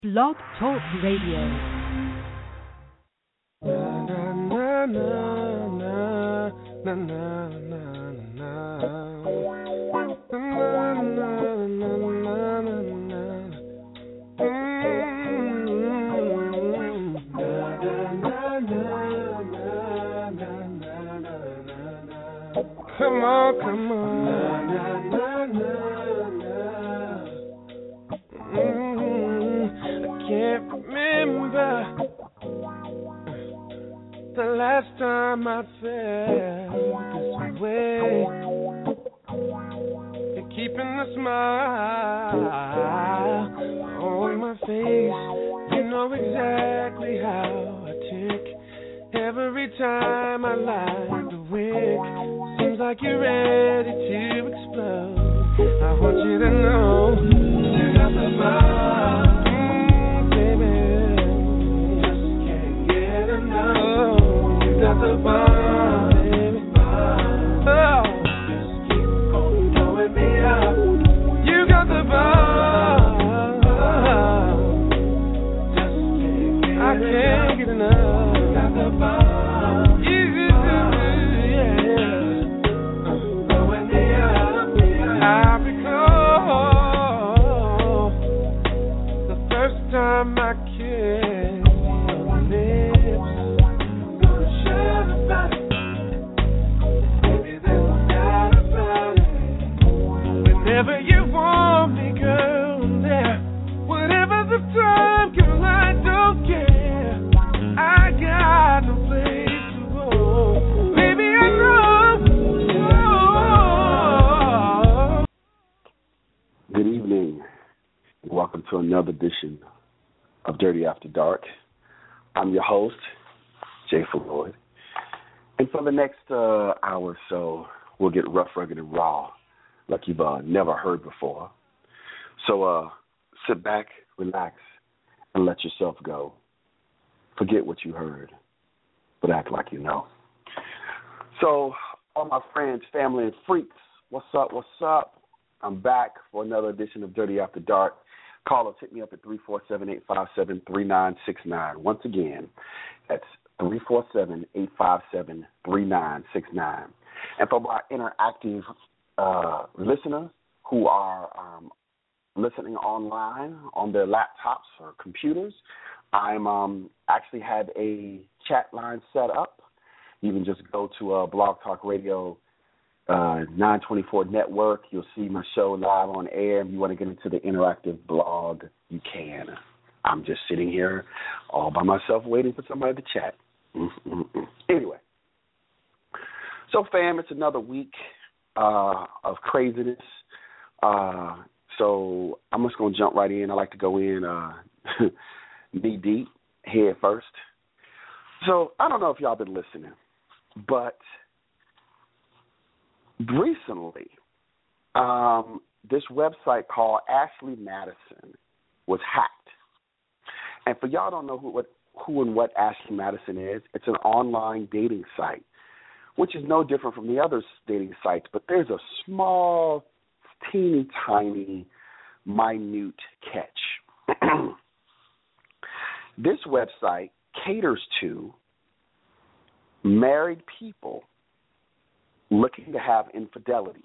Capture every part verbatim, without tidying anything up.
Blog Talk Radio. Na na na na na na na na Come on, come on. Na, na, na, na, na. Mm, I can't remember the last time I felt this way. You're keeping a smile on my face. You know exactly how I tick every time I light the wick. Seems like you're ready to explode. I want you to know you got the vibe, mm, baby. Just can't get enough. You got the vibe, baby. Oh, just keep on blowing me up. You got the vibe. Just can't get I can't get enough. You got the vibe. I recall the first time I kissed your lips. Gonna shout about it, baby, there's no doubt about it. Whenever you want me, girl, I'm there. Whatever the time, girl, I don't care. I got no place to go. Baby, I know. Good evening, and welcome to another edition of Dirty After Dark. I'm your host, Jay Floyd, and for the next uh, hour or so, we'll get rough, rugged, and raw, like you've uh, never heard before. So uh, sit back, relax, and let yourself go. Forget what you heard, but act like you know. So, all my friends, family, and freaks, what's up, what's up? I'm back for another edition of Dirty After Dark. Callers, hit me up at three four seven, eight five seven, three nine six nine. Once again, that's three four seven, eight five seven, three nine six nine. And for my interactive uh, listeners who are um, listening online on their laptops or computers, I'm um, actually have a chat line set up. You can just go to uh, Blog Talk Radio Uh, nine twenty-four Network. You'll see my show live on air. If you want to get into the interactive blog, you can. I'm just sitting here all by myself waiting for somebody to chat. Mm-mm-mm. Anyway, so fam, it's another week uh, of craziness. Uh, so I'm just going to jump right in. I like to go in uh, knee deep, head first. So I don't know if y'all been listening, but recently, um, this website called Ashley Madison was hacked. And for y'all don't know who, what, who and what Ashley Madison is, it's an online dating site, which is no different from the other dating sites, but there's a small, teeny tiny, minute catch. This website caters to married people looking to have infidelities.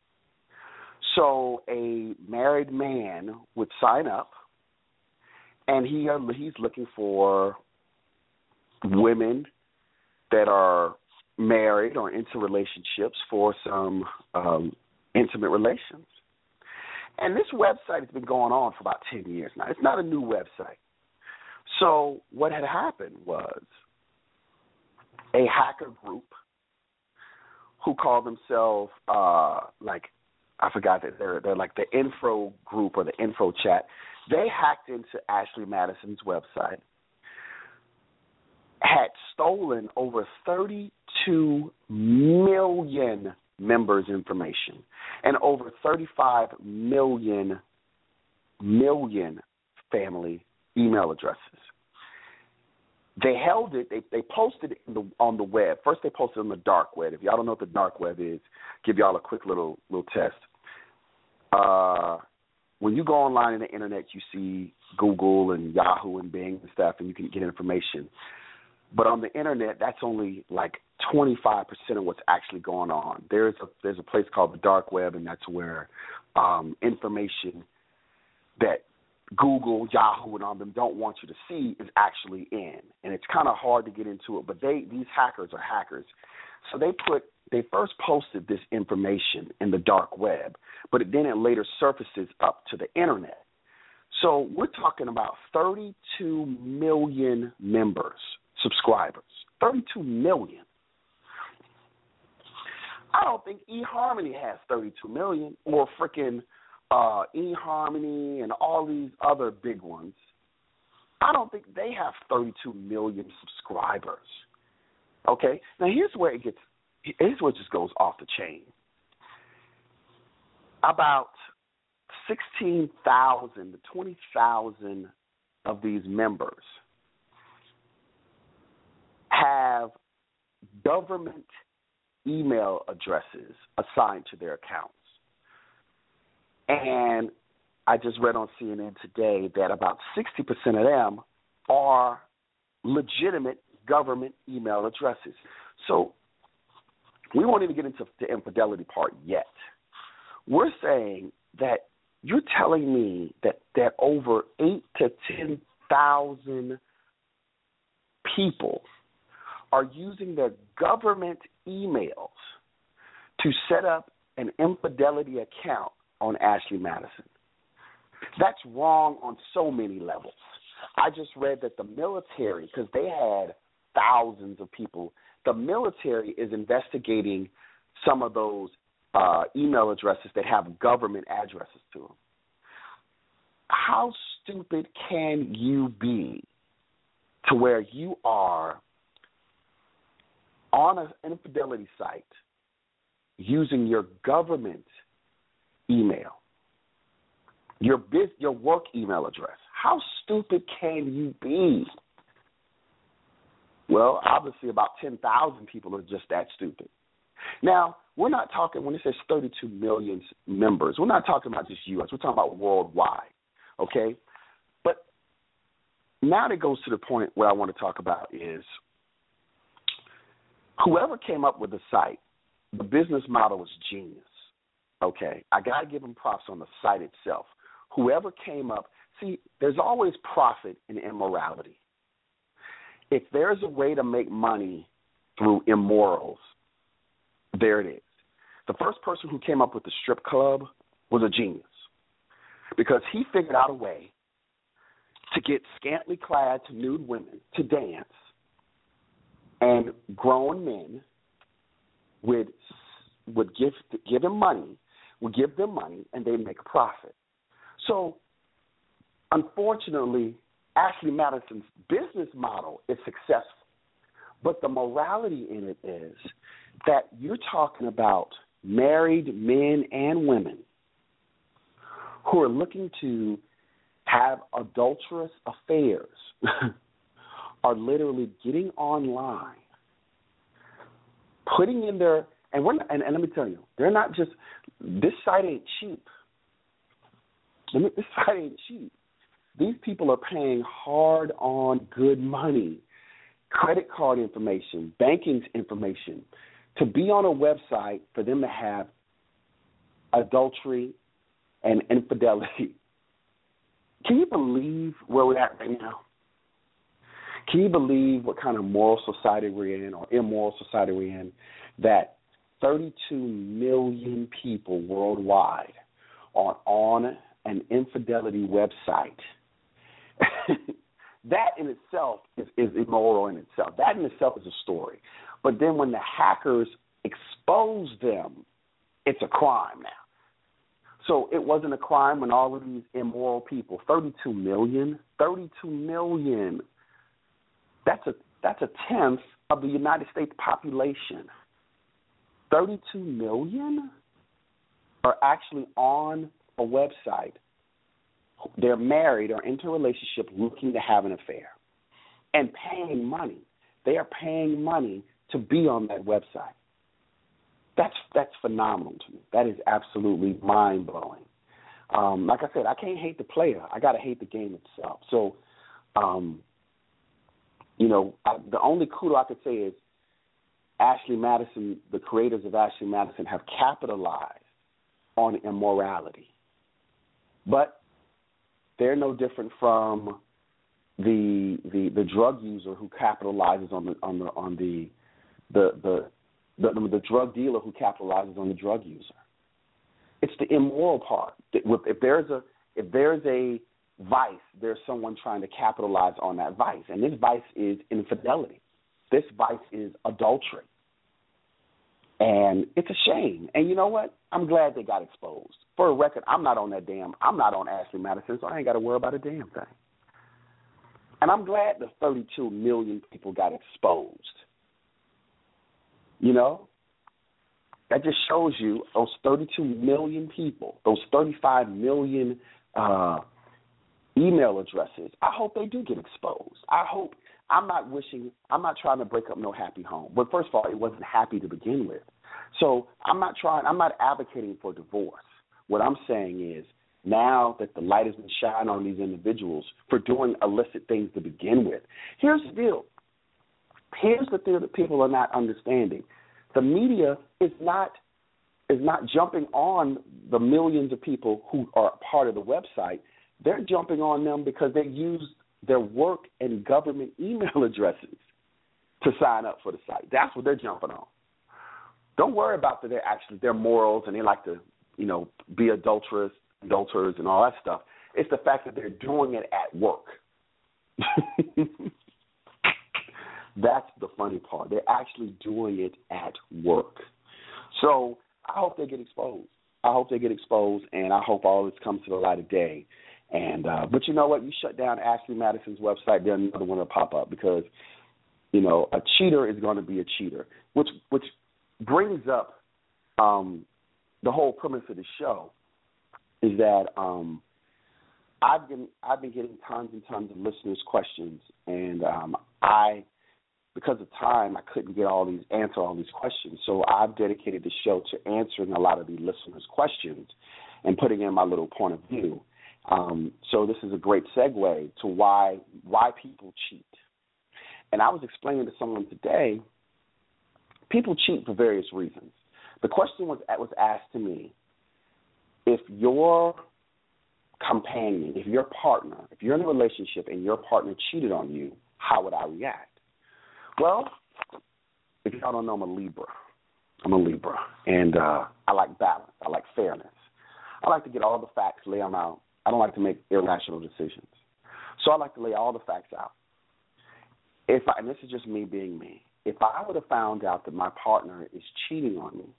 So a married man would sign up, and he uh, he's looking for women that are married or into relationships for some um, intimate relations. And this website has been going on for about ten years now. It's not a new website. So what had happened was a hacker group who call themselves uh, like I forgot that they're they're like the info group or the info chat. They hacked into Ashley Madison's website, had stolen over thirty-two million members' information and over thirty-five million million family email addresses. They held it. They they posted it in the, on the web. First, they posted it on the dark web. If y'all don't know what the dark web is, give y'all a quick little little test. Uh, when you go online on the internet, you see Google and Yahoo and Bing and stuff, and you can get information. But on the internet, that's only like twenty-five percent of what's actually going on. There's a there's a place called the dark web, and that's where um, information that Google, Yahoo, and all of them don't want you to see is actually in. And it's kind of hard to get into it, but they these hackers are hackers. So they put they first posted this information in the dark web, but it, then it later surfaces up to the internet. So we're talking about thirty-two million members, subscribers, thirty-two million. I don't think eHarmony has thirty-two million, or freaking uh, eHarmony and all these other big ones. I don't think they have thirty-two million subscribers. Okay, now here's where it gets. Here's where it just goes off the chain. About sixteen thousand to twenty thousand of these members have government email addresses assigned to their accounts. And I just read on C N N today that about sixty percent of them are legitimate government email addresses. So we won't even get into the infidelity part yet. We're saying that you're telling me that, that over eight to ten thousand people are using their government emails to set up an infidelity account on Ashley Madison. That's wrong on so many levels. I just read that the military, because they had thousands of people, the military is investigating some of those uh, email addresses that have government addresses to them. How stupid can you be to where you are on an infidelity site using your government email, your biz, your work email address? How stupid can you be? Well, obviously about ten thousand people are just that stupid. Now, we're not talking, when it says thirty-two million members, we're not talking about just U S. We're talking about worldwide, okay? But now that goes to the point where I want to talk about is whoever came up with the site, the business model was genius, okay? I got to give them props on the site itself. Whoever came up, see, there's always profit in immorality. If there's a way to make money through immorals, there it is. The first person who came up with the strip club was a genius because he figured out a way to get scantily clad to nude women to dance, and grown men would would give give him money, would give them money, and they'd make a profit. So, unfortunately, Ashley Madison's business model is successful, but the morality in it is that you're talking about married men and women who are looking to have adulterous affairs are literally getting online, putting in their, and, we're not, and, and let me tell you, they're not just, this site ain't cheap. Let me, this site ain't cheap. These people are paying hard-on good money, credit card information, banking information, to be on a website for them to have adultery and infidelity. Can you believe where we're at right now? Can you believe what kind of moral society we're in or immoral society we're in, that thirty-two million people worldwide are on an infidelity website? That in itself is, is immoral in itself. That in itself is a story. But then when the hackers expose them, it's a crime now. So it wasn't a crime when all of these immoral people, thirty-two million, thirty-two million, that's a, that's a tenth of the United States population. thirty-two million are actually on a website. They're married or into a relationship looking to have an affair and paying money. They are paying money to be on that website. That's that's phenomenal to me. That is absolutely mind-blowing. um, like I said, I can't hate the player. I got to hate the game itself. So, um, you know, I, the only kudo I could say is Ashley Madison, the creators of Ashley Madison, have capitalized on immorality. But they're no different from the the, the drug user who capitalizes on the on the on the the the, the the drug dealer who capitalizes on the drug user. It's the immoral part. If there's a if there's a vice, there's someone trying to capitalize on that vice, and this vice is infidelity. This vice is adultery. And it's a shame. And you know what? I'm glad they got exposed. For a record, I'm not on that damn, I'm not on Ashley Madison, so I ain't got to worry about a damn thing. And I'm glad the thirty-two million people got exposed. You know? That just shows you those thirty-two million people, those thirty-five million uh, email addresses, I hope they do get exposed. I hope, I'm not wishing, I'm not trying to break up no happy home. But first of all, it wasn't happy to begin with. So I'm not trying, I'm not advocating for divorce. What I'm saying is now that the light has been shined on these individuals for doing illicit things to begin with, here's the deal. Here's the thing that people are not understanding. The media is not is not jumping on the millions of people who are part of the website. They're jumping on them because they used their work and government email addresses to sign up for the site. That's what they're jumping on. Don't worry about that they're actually their morals and they like to, you know, be adulterous, adulterers and all that stuff. It's the fact that they're doing it at work. That's the funny part. They're actually doing it at work. So I hope they get exposed. I hope they get exposed, and I hope all this comes to the light of day. And uh, but you know what? You shut down Ashley Madison's website, then another one will pop up because, you know, a cheater is going to be a cheater, which which brings up um, the whole premise of the show is that um, I've been I've been getting tons and tons of listeners' questions, and um, I. Because of time, I couldn't get all these answer all these questions. So I've dedicated the show to answering a lot of the listeners' questions and putting in my little point of view. Um, so this is a great segue to why why people cheat. And I was explaining to someone today, people cheat for various reasons. The question was was asked to me, if your companion, if your partner, if you're in a relationship and your partner cheated on you, how would I react? Well, if y'all don't know, I'm a Libra. I'm a Libra, and uh, I like balance. I like fairness. I like to get all the facts, lay them out. I don't like to make irrational decisions. So I like to lay all the facts out. If I, and this is just me being me, if I would have found out that my partner is cheating on me,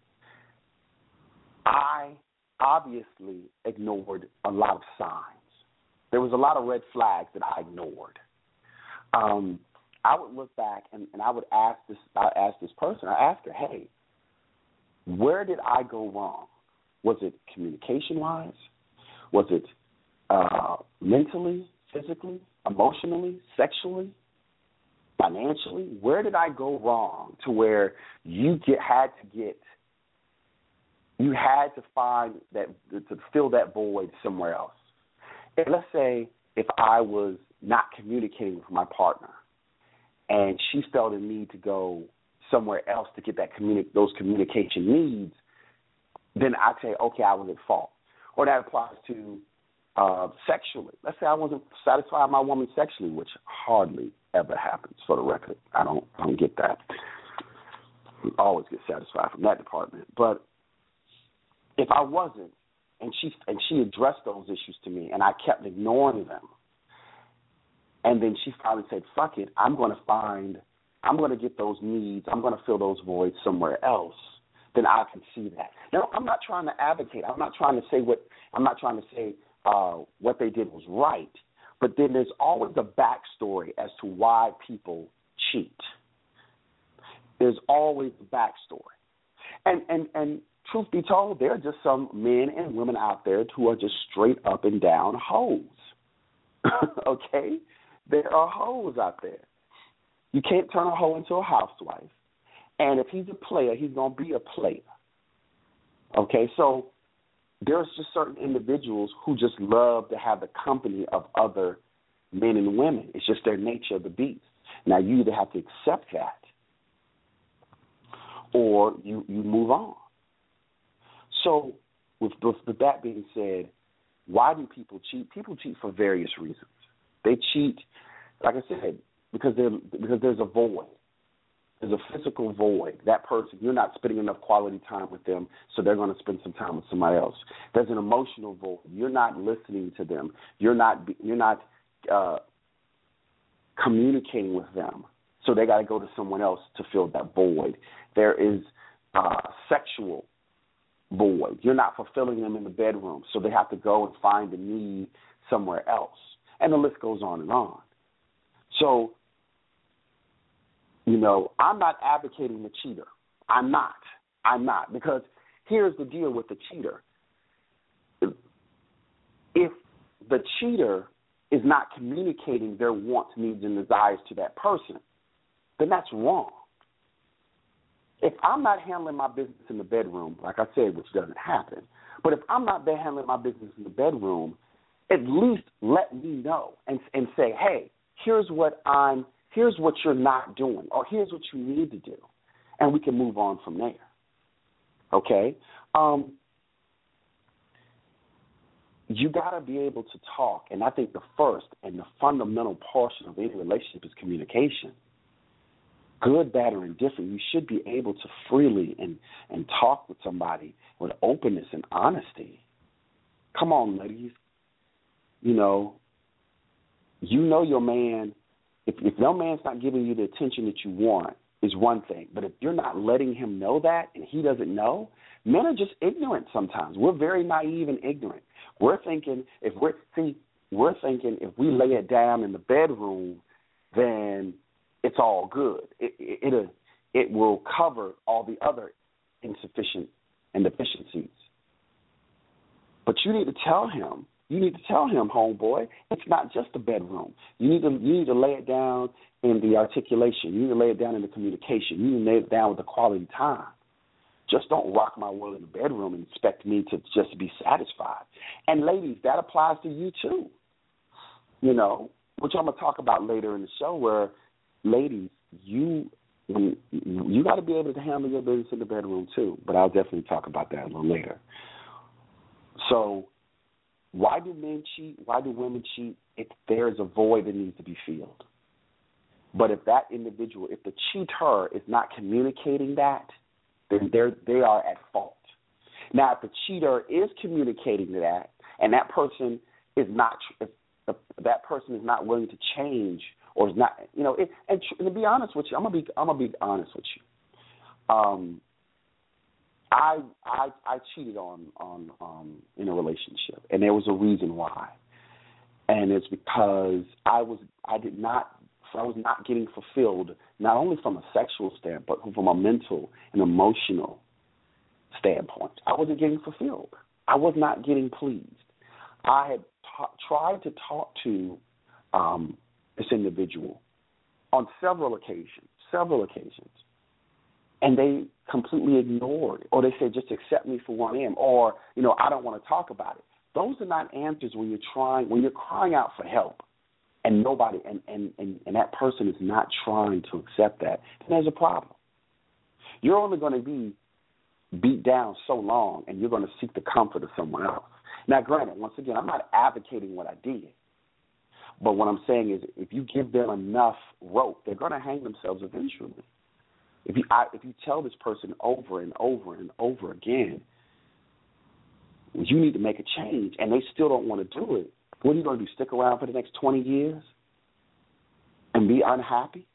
I obviously ignored a lot of signs. There was a lot of red flags that I ignored. Um I would look back and, and I would ask this I ask this person, I ask her, hey, where did I go wrong? Was it communication-wise? Was it uh, mentally, physically, emotionally, sexually, financially? Where did I go wrong to where you get had to get, you had to find that, to fill that void somewhere else? And let's say if I was not communicating with my partner, and she felt a need to go somewhere else to get that communi- those communication needs, then I'd say, okay, I was at fault. Or that applies to uh, sexually. Let's say I wasn't satisfied with my woman sexually, which hardly ever happens, for the record. I don't, I don't get that. I always get satisfied from that department. But if I wasn't, and she and she addressed those issues to me, and I kept ignoring them, and then she finally said, fuck it, I'm going to find, I'm going to get those needs, I'm going to fill those voids somewhere else, then I can see that. Now, I'm not trying to advocate. I'm not trying to say what, I'm not trying to say uh, what they did was right, but then there's always a backstory as to why people cheat. There's always a backstory. And, and, and truth be told, there are just some men and women out there who are just straight up and down hoes. Okay? There are hoes out there. You can't turn a hoe into a housewife. And if he's a player, he's going to be a player. Okay, so there's just certain individuals who just love to have the company of other men and women. It's just their nature of the beast. Now, you either have to accept that or you, you move on. So with, with, with that being said, why do people cheat? People cheat for various reasons. They cheat, like I said, because they're, because there's a void. There's a physical void. That person, you're not spending enough quality time with them, so they're going to spend some time with somebody else. There's an emotional void. You're not listening to them. You're not you're not uh, communicating with them, so they got to go to someone else to fill that void. There is uh, sexual void. You're not fulfilling them in the bedroom, so they have to go and find a need somewhere else, and the list goes on and on. So, you know, I'm not advocating the cheater. I'm not. I'm not. Because here's the deal with the cheater. If the cheater is not communicating their wants, needs, and desires to that person, then that's wrong. If I'm not handling my business in the bedroom, like I said, which doesn't happen, but if I'm not handling my business in the bedroom, at least let me know and, and say, hey, here's what I'm Here's what you're not doing, or here's what you need to do, and we can move on from there. Okay? Um, you got to be able to talk, and I think the first and the fundamental portion of any relationship is communication. Good, bad, or indifferent, you should be able to freely and, and talk with somebody with openness and honesty. Come on, ladies. You know, you know your man. If, if no man's not giving you the attention that you want, is one thing. But if you're not letting him know that and he doesn't know, men are just ignorant sometimes. We're very naive and ignorant. We're thinking if we're see, we're thinking if we lay it down in the bedroom, then it's all good. It it it, it will cover all the other insufficient and deficiencies. But you need to tell him. You need to tell him, homeboy, it's not just the bedroom. You need to you need to lay it down in the articulation. You need to lay it down in the communication. You need to lay it down with the quality time. Just don't rock my world in the bedroom and expect me to just be satisfied. And ladies, that applies to you too. You know, which I'm gonna talk about later in the show. Where, ladies, you you got to be able to handle your business in the bedroom too. But I'll definitely talk about that a little later. So, why do men cheat? Why do women cheat? If there's a void that needs to be filled. But if that individual, if the cheater is not communicating that, then they're, they are at fault. Now, if the cheater is communicating that, and that person is not, if, if that person is not willing to change, or is not, you know, it, and, and to be honest with you, I'm gonna be, I'm gonna be honest with you. Um, I I I cheated on on um, in a relationship, and there was a reason why, and it's because I was I did not I was not getting fulfilled, not only from a sexual standpoint, but from a mental and emotional standpoint. I wasn't getting fulfilled. I was not getting pleased. I had ta- tried to talk to um, this individual on several occasions, several occasions. And they completely ignored it. Or they said, just accept me for what I am. Or, you know, I don't want to talk about it. Those are not answers when you're trying, when you're crying out for help and nobody, and, and, and, and that person is not trying to accept that, then there's a problem. You're only going to be beat down so long, and you're going to seek the comfort of someone else. Now, granted, once again, I'm not advocating what I did. But what I'm saying is if you give them enough rope, they're going to hang themselves eventually. If you I, if you tell this person over and over and over again, you need to make a change, and they still don't want to do it, what are you going to do, stick around for the next twenty years and be unhappy?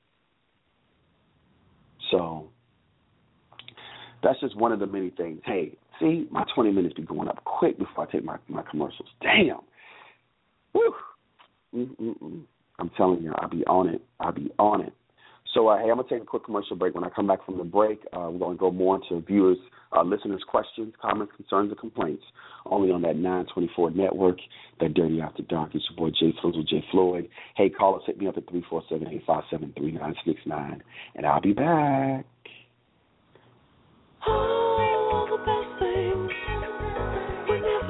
So that's just one of the many things. Hey, see, my twenty minutes be going up quick before I take my, my commercials. Damn. Woo. Mm-mm-mm. I'm telling you, I'll be on it. I'll be on it. So, uh, hey, I'm going to take a quick commercial break. When I come back from the break, uh, we're going to go more into viewers, uh, listeners' questions, comments, concerns, and complaints, only on that nine twenty-four network, that Dirty After Dark. It's your boy, Jay Floyd with Jay Floyd. Hey, call us, hit me up at three four seven, eight five seven, three nine six nine, and I'll be back. All the best things we never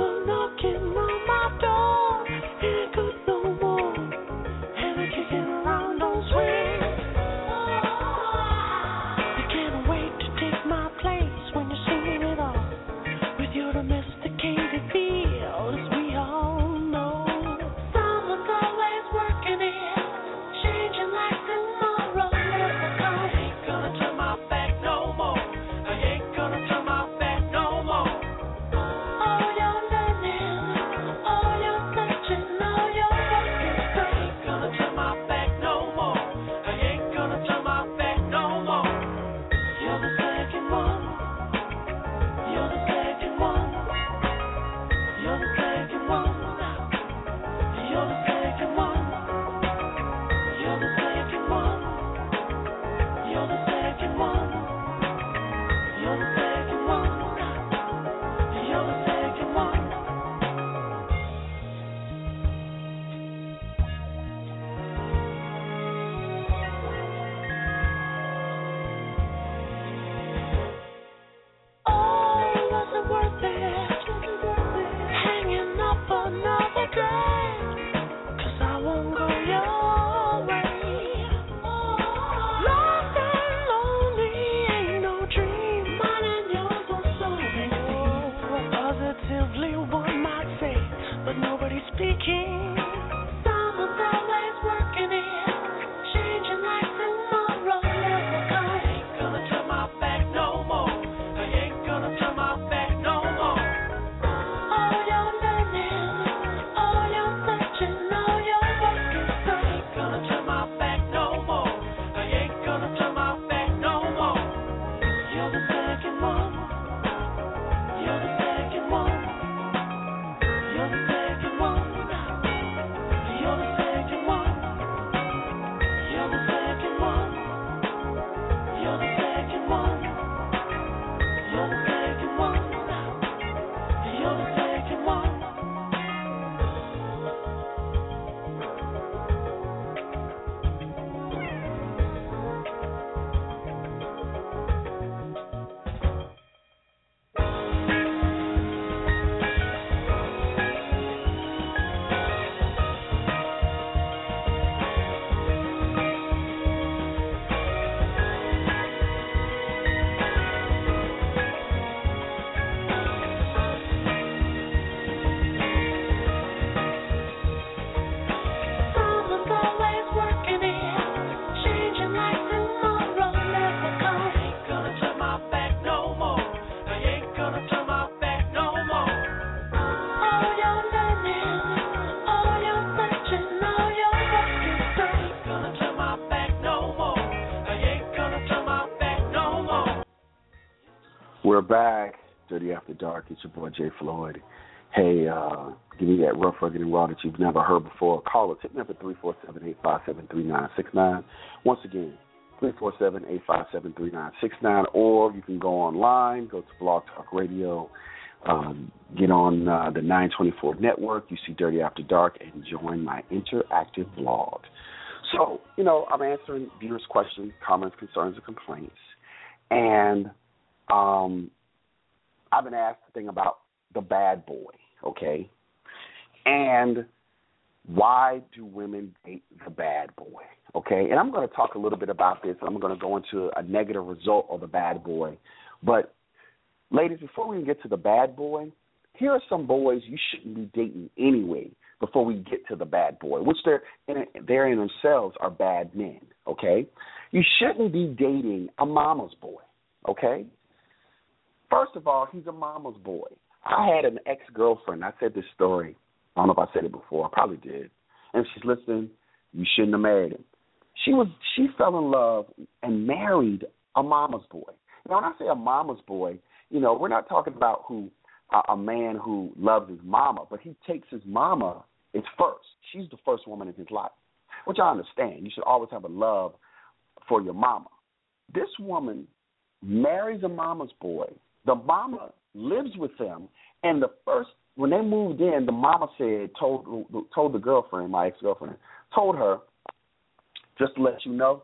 We're back. Dirty After Dark. It's your boy Jay Floyd. Hey, uh, give me that rough, rugged, and raw that you've never heard before. Call us. Hit me up at three four seven, eight five seven, three nine six nine. Once again, three four seven, eight five seven, three nine six nine. Or you can go online, go to Blog Talk Radio, um, get on uh, the nine twenty-four network. You see Dirty After Dark and join my interactive blog. So, you know, I'm answering viewers' questions, comments, concerns, and complaints. And um, I've been asked the thing about the bad boy, okay? And why do women date the bad boy, okay? And I'm going to talk a little bit about this. I'm going to go into a negative result of the bad boy. But, ladies, before we get to the bad boy, here are some boys you shouldn't be dating anyway before we get to the bad boy, which they're in, they're in themselves are bad men, okay? You shouldn't be dating a mama's boy, okay? First of all, he's a mama's boy. I had an ex-girlfriend. I said this story. I don't know if I said it before. I probably did. And if she's listening, you shouldn't have married him. She was she fell in love and married a mama's boy. Now, when I say a mama's boy, you know, we're not talking about who uh, a man who loves his mama, but he takes his mama as first. She's the first woman in his life, which I understand. You should always have a love for your mama. This woman marries a mama's boy. The mama lives with them, and the first when they moved in, the mama said told told the girlfriend, my ex-girlfriend, told her, just to let you know,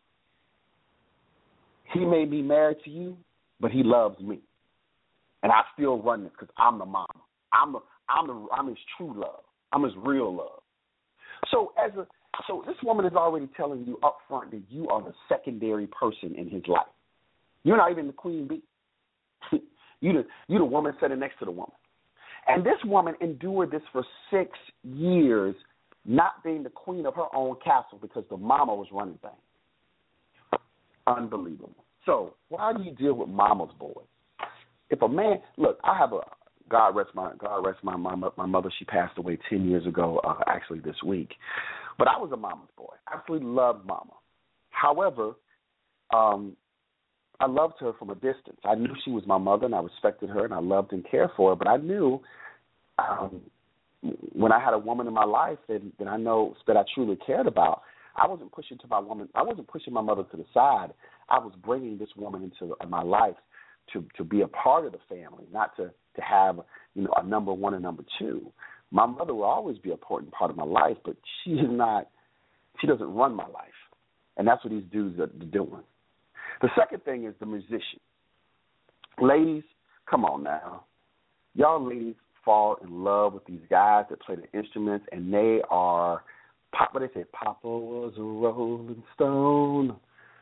he may be married to you, but he loves me, and I still run this because I'm the mama. I'm the I'm the I'm his true love. I'm his real love. So as a so this woman is already telling you up front that you are the secondary person in his life. You're not even the queen bee. you the you the woman sitting next to the woman. And this woman endured this for six years, not being the queen of her own castle because the mama was running things. Unbelievable. So why do you deal with mama's boy? If a man, look, I have a God rest my God rest my mama, my mother. She passed away ten years ago, uh, actually this week. But I was a mama's boy. I absolutely loved mama. However, um, I loved her from a distance. I knew she was my mother, and I respected her, and I loved and cared for her. But I knew um, when I had a woman in my life that, that I know that I truly cared about, I wasn't pushing to my woman. I wasn't pushing my mother to the side. I was bringing this woman into my life to to be a part of the family, not to to have you know a number one and number two. My mother will always be an important part of my life, but she is not. She doesn't run my life, and that's what these dudes are doing. The second thing is the musician. Ladies, come on now. Y'all ladies fall in love with these guys that play the instruments, and they are, pop, what they say, Papa was a rolling stone.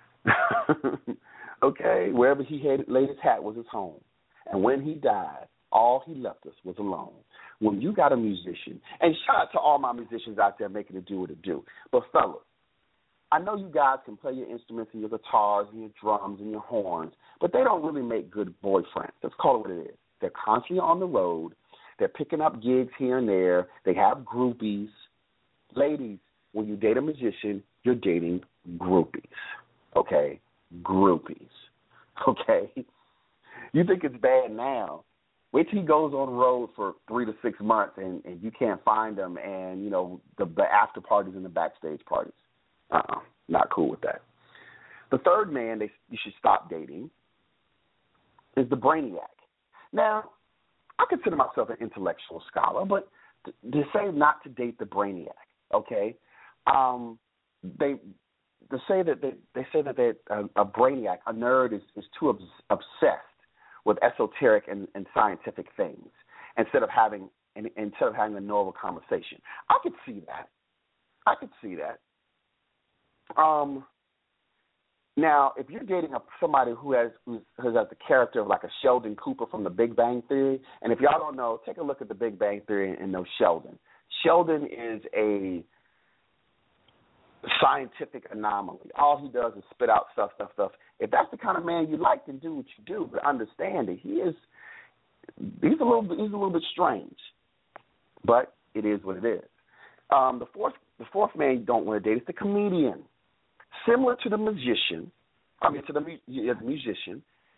Okay? Wherever he had laid his hat was his home. And when he died, all he left us was alone. When you got a musician, and shout out to all my musicians out there making it do what it do, but fellas, I know you guys can play your instruments and your guitars and your drums and your horns, but they don't really make good boyfriends. Let's call it what it is. They're constantly on the road. They're picking up gigs here and there. They have groupies. Ladies, when you date a musician, you're dating groupies, okay? Groupies, okay? You think it's bad now. Wait till he goes on the road for three to six months and, and you can't find him and, you know, the, the after parties and the backstage parties. Uh-uh, not cool with that. The third man they, you should stop dating is the brainiac. Now, I consider myself an intellectual scholar, but to, to say not to date the brainiac, okay? Um, they to say that they, they say that they, a, a brainiac, a nerd, is, is too obs- obsessed with esoteric and, and scientific things instead of having and, instead of having a normal conversation. I could see that. I could see that. Um, now, if you're dating a, somebody who has who has the character of like a Sheldon Cooper from The Big Bang Theory, and if y'all don't know, take a look at The Big Bang Theory and, and know Sheldon. Sheldon is a scientific anomaly. All he does is spit out stuff, stuff, stuff. If that's the kind of man you like, then do what you do, but understand that he is he's a little he's a little bit strange, but it is what it is. Um, the fourth the fourth man you don't want to date is the comedian. Similar to the musician, I mean to the, the musician,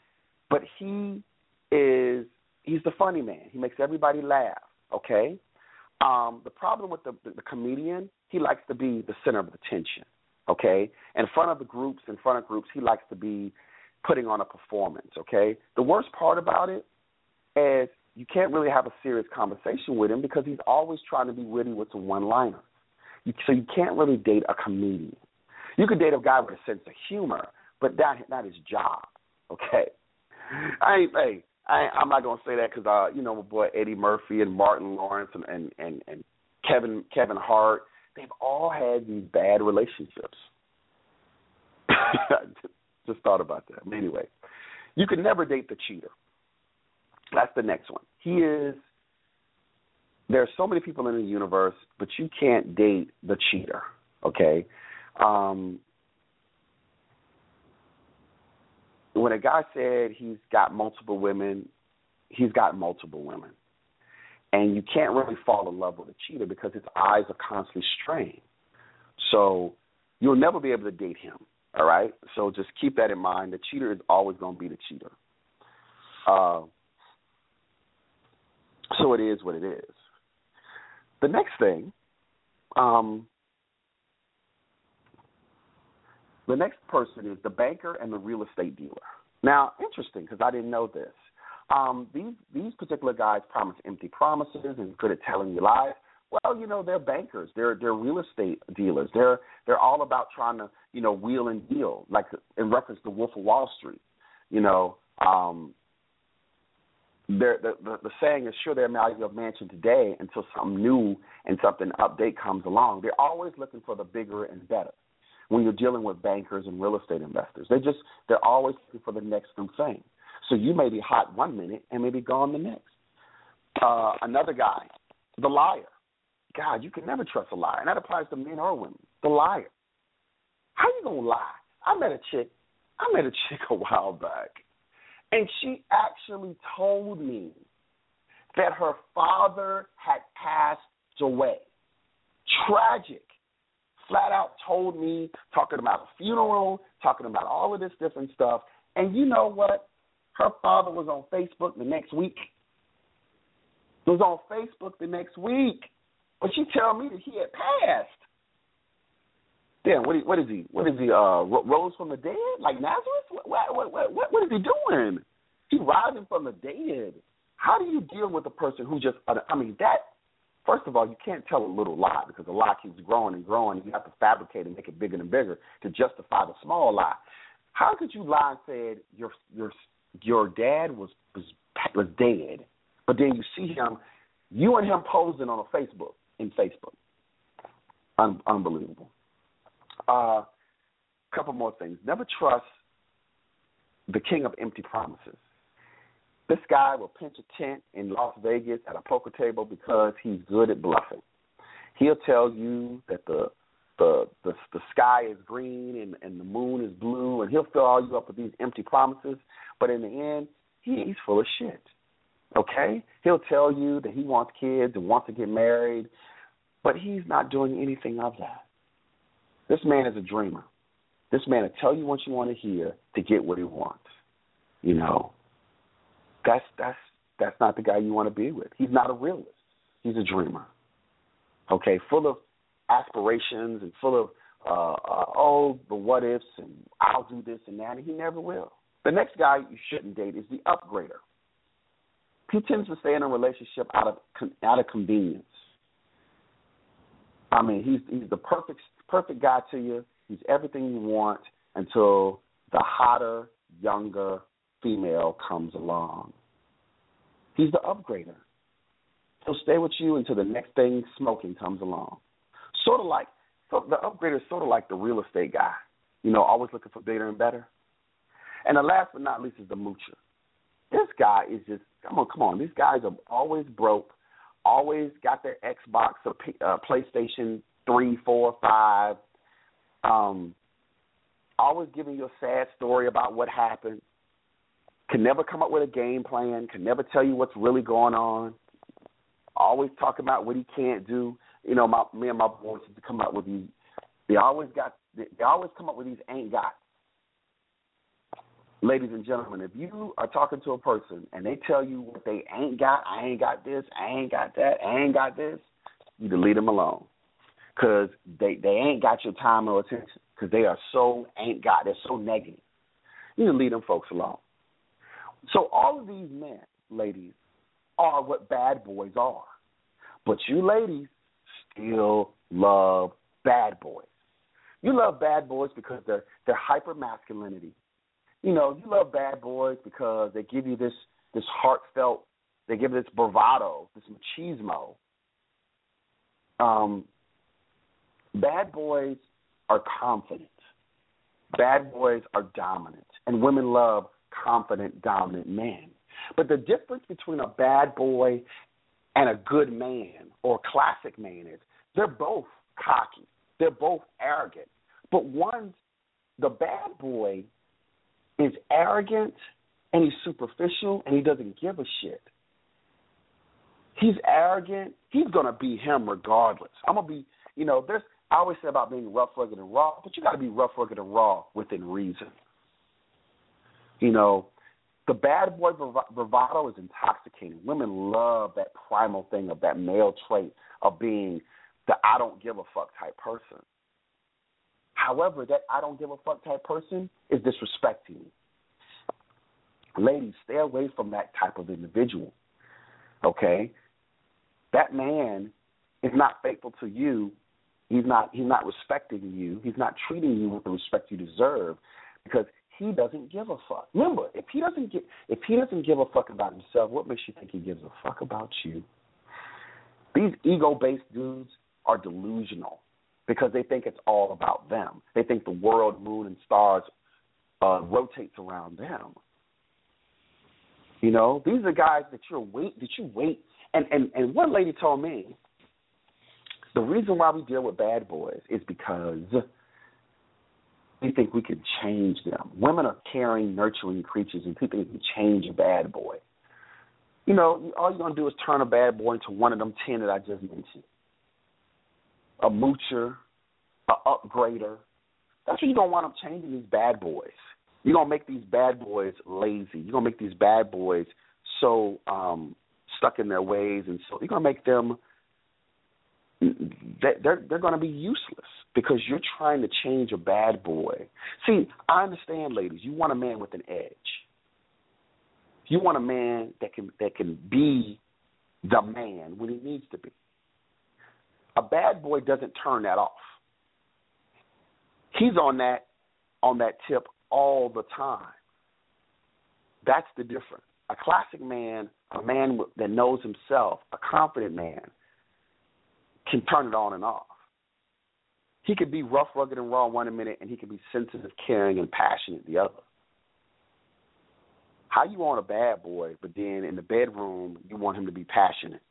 but he is he's the funny man. He makes everybody laugh, okay? Um, the problem with the, the, the comedian, he likes to be the center of attention, okay? In front of the groups, in front of groups, he likes to be putting on a performance, okay? The worst part about it is you can't really have a serious conversation with him because he's always trying to be witty with some one-liners. You, so you can't really date a comedian. You could date a guy with a sense of humor, but that not his job, okay? I ain't, hey, I ain't, I'm not gonna say that because uh, you know, my boy Eddie Murphy and Martin Lawrence and, and, and, and Kevin Kevin Hart, they've all had these bad relationships. just, just thought about that. But anyway, you can never date the cheater. That's the next one. He is. There are so many people in the universe, but you can't date the cheater. Okay. Um, when a guy said he's got multiple women, he's got multiple women. And you can't really fall in love with a cheater because his eyes are constantly strained. So you'll never be able to date him, all right? So just keep that in mind. The cheater is always going to be the cheater. Uh, so it is what it is. The next thing, um, the next person is the banker and the real estate dealer. Now, interesting, because I didn't know this. Um, these these particular guys promise empty promises and good at telling you lies. Well, you know, they're bankers. They're they're real estate dealers. They're they're all about trying to, you know, wheel and deal, like in reference to Wolf of Wall Street. You know, um, the, the the saying is, sure, they're value of mansion today until something new and something update comes along. They're always looking for the bigger and better. When you're dealing with bankers and real estate investors, they just they're always looking for the next new thing. So you may be hot one minute and may be gone the next. Uh, another guy, the liar. God, you can never trust a liar, and that applies to men or women. The liar. How you gonna lie? I met a chick. I met a chick a while back, and she actually told me that her father had passed away. Tragic. Flat out told me, talking about a funeral, talking about all of this different stuff. And you know what? Her father was on Facebook the next week. He was on Facebook the next week. But she tell me that he had passed. Damn, what is, what is he? What is he, uh, rose from the dead? Like Nazareth? What, what, what, what, what is he doing? He rising from the dead. How do you deal with a person who just, I mean, that, first of all, you can't tell a little lie because the lie keeps growing and growing, and you have to fabricate and make it bigger and bigger to justify the small lie. How could you lie and say your your your dad was was was dead, but then you see him, you and him posing on a Facebook in Facebook? Un- unbelievable. A uh, couple more things. Never trust the king of empty promises. This guy will pinch a tent in Las Vegas at a poker table because he's good at bluffing. He'll tell you that the the the, the sky is green and, and the moon is blue, and he'll fill all you up with these empty promises. But in the end, he, he's full of shit. Okay? He'll tell you that he wants kids and wants to get married, but he's not doing anything of that. This man is a dreamer. This man will tell you what you want to hear to get what he wants. You know. That's that's that's not the guy you want to be with. He's not a realist. He's a dreamer. Okay, full of aspirations and full of uh, uh, oh, the what ifs and I'll do this and that, and he never will. The next guy you shouldn't date is the upgrader. He tends to stay in a relationship out of out of convenience. I mean, he's he's the perfect perfect guy to you. He's everything you want until the hotter, younger female comes along. He's the upgrader. He'll stay with you until the next thing smoking comes along. Sort of like, so the upgrader is sort of like the real estate guy, you know, always looking for bigger and better. And the last but not least is the moocher. This guy is just, come on, come on. These guys are always broke, always got their Xbox or uh, PlayStation three, four, five, um, always giving you a sad story about what happened. Can never come up with a game plan, can never tell you what's really going on, always talking about what he can't do. You know, my, me and my boys used to come up with these, they always got, they always come up with these ain't got. ladies and gentlemen, if you are talking to a person and they tell you what they ain't got, I ain't got this, I ain't got that, I ain't got this, you delete them alone. Because they, they ain't got your time or attention. Because they are so ain't got, they're so negative. You need to leave them folks alone. So all of these men, ladies, are what bad boys are. But you ladies still love bad boys. You love bad boys because they're, they're hyper-masculinity. You know, you love bad boys because they give you this, this heartfelt, they give you this bravado, this machismo. Um, bad boys are confident. Bad boys are dominant. And women love confident, dominant men. But the difference between a bad boy and a good man or classic man is they're both cocky. They're both arrogant. But one's, the bad boy is arrogant and he's superficial and he doesn't give a shit. He's arrogant. He's going to be him regardless. I'm going to be, you know, there's, I always say about being rough, rugged, and raw, but you got to be rough, rugged, and raw within reason. You know, the bad boy bravado is intoxicating. Women love that primal thing of that male trait of being the I don't give a fuck type person. However, that I don't give a fuck type person is disrespecting you. Ladies, stay away from that type of individual, okay? That man is not faithful to you. He's not, he's not respecting you. He's not treating you with the respect you deserve because he doesn't give a fuck. Remember, if he doesn't give, if he doesn't give a fuck about himself, what makes you think he gives a fuck about you? These ego-based dudes are delusional because they think it's all about them. They think the world, moon, and stars uh, rotates around them. You know, these are guys that you're wait that you wait. And, and, and one lady told me the reason why we deal with bad boys is because we think we can change them. Women are caring, nurturing creatures, and people can change a bad boy. You know, all you're going to do is turn a bad boy into one of them ten that I just mentioned. A moocher, a upgrader. That's what you're going to wind up changing these bad boys. You're going to make these bad boys lazy. You're going to make these bad boys so um, stuck in their ways, and so you're going to make them, they're, they're going to be useless because you're trying to change a bad boy. See, I understand, ladies, you want a man with an edge. You want a man that can that can be the man when he needs to be. A bad boy doesn't turn that off. He's on that on that tip all the time. That's the difference. A classic man, a man that knows himself, a confident man, can turn it on and off. He could be rough, rugged, and raw one minute, and he can be sensitive, caring, and passionate the other. How you want a bad boy, but then in the bedroom you want him to be passionate?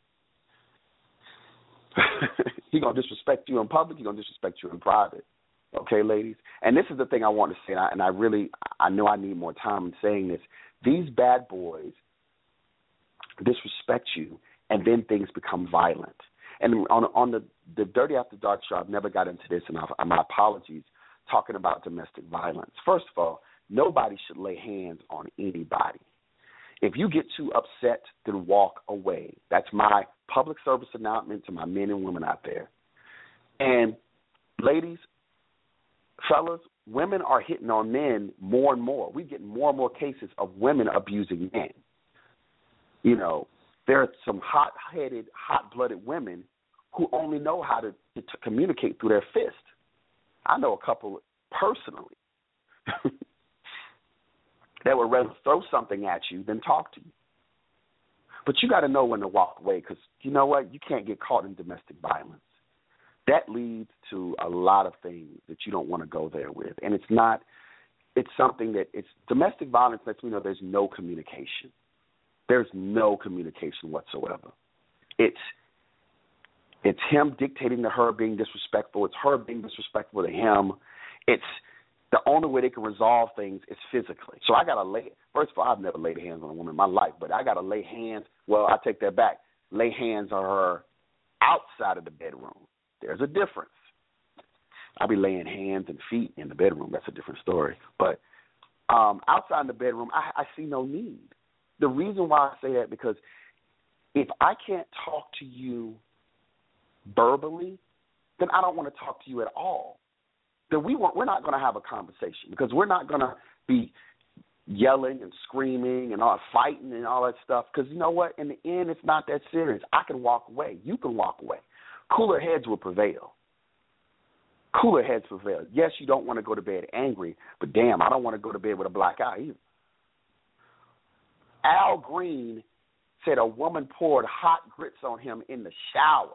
He's going to disrespect you in public. He's going to disrespect you in private. Okay, ladies? And this is the thing I want to say, and I, and I really, I know I need more time in saying this. These bad boys disrespect you, and then things become violent. And on, on the, the Dirty After Dark show, I've never got into this, and I, my apologies, talking about domestic violence. First of all, nobody should lay hands on anybody. If you get too upset, then walk away. That's my public service announcement to my men and women out there. And ladies, fellas, women are hitting on men more and more. We get more and more cases of women abusing men. You know, there are some hot-headed, hot-blooded women who only know how to, to, to communicate through their fist. I know a couple personally that would rather throw something at you than talk to you. But you got to know when to walk away because, you know what, you can't get caught in domestic violence. That leads to a lot of things that you don't want to go there with. And it's not, it's something that, it's domestic violence lets me know there's no communication. There's no communication whatsoever. It's, it's him dictating to her being disrespectful. It's her being disrespectful to him. It's the only way they can resolve things is physically. So I got to lay, first of all, I've never laid hands on a woman in my life, but I got to lay hands, well, I take that back, lay hands on her outside of the bedroom. There's a difference. I'll be laying hands and feet in the bedroom. That's a different story. But Um, outside in the bedroom, I, I see no need. The reason why I say that because if I can't talk to you verbally, then I don't want to talk to you at all. Then we want, we're not going to have a conversation because we're not going to be yelling and screaming and all fighting and all that stuff because you know what? In the end, it's not that serious. I can walk away. You can walk away. Cooler heads will prevail. Cooler heads prevail. Yes, you don't want to go to bed angry, but damn, I don't want to go to bed with a black eye either. Al Green said a woman poured hot grits on him in the shower.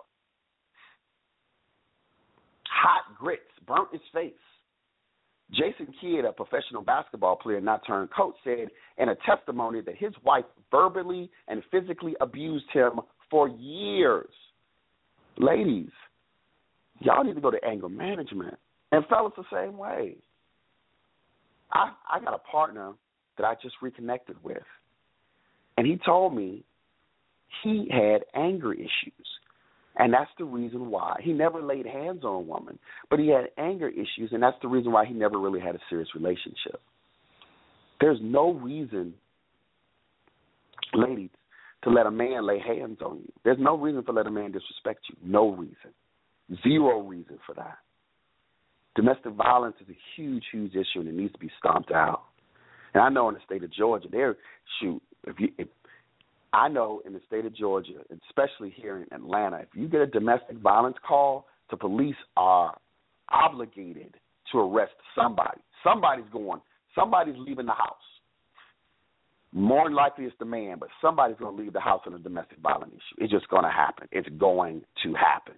Hot grits, burnt his face. Jason Kidd, a professional basketball player, not turned coach, said in a testimony that his wife verbally and physically abused him for years. Ladies, y'all need to go to anger management. And fellas the same way. I, I got a partner that I just reconnected with, and he told me he had anger issues. And that's the reason why he never laid hands on a woman, but he had anger issues, and that's the reason why he never really had a serious relationship. There's no reason, ladies, to let a man lay hands on you. There's no reason to let a man disrespect you. No reason. Zero reason for that. Domestic violence is a huge, huge issue, and it needs to be stomped out. And I know in the state of Georgia, they're, shoot, if you if, I know in the state of Georgia, especially here in Atlanta, if you get a domestic violence call, the police are obligated to arrest somebody. Somebody's going, somebody's leaving the house. More than likely it's the man, but somebody's going to leave the house on a domestic violence issue. It's just going to happen. It's going to happen.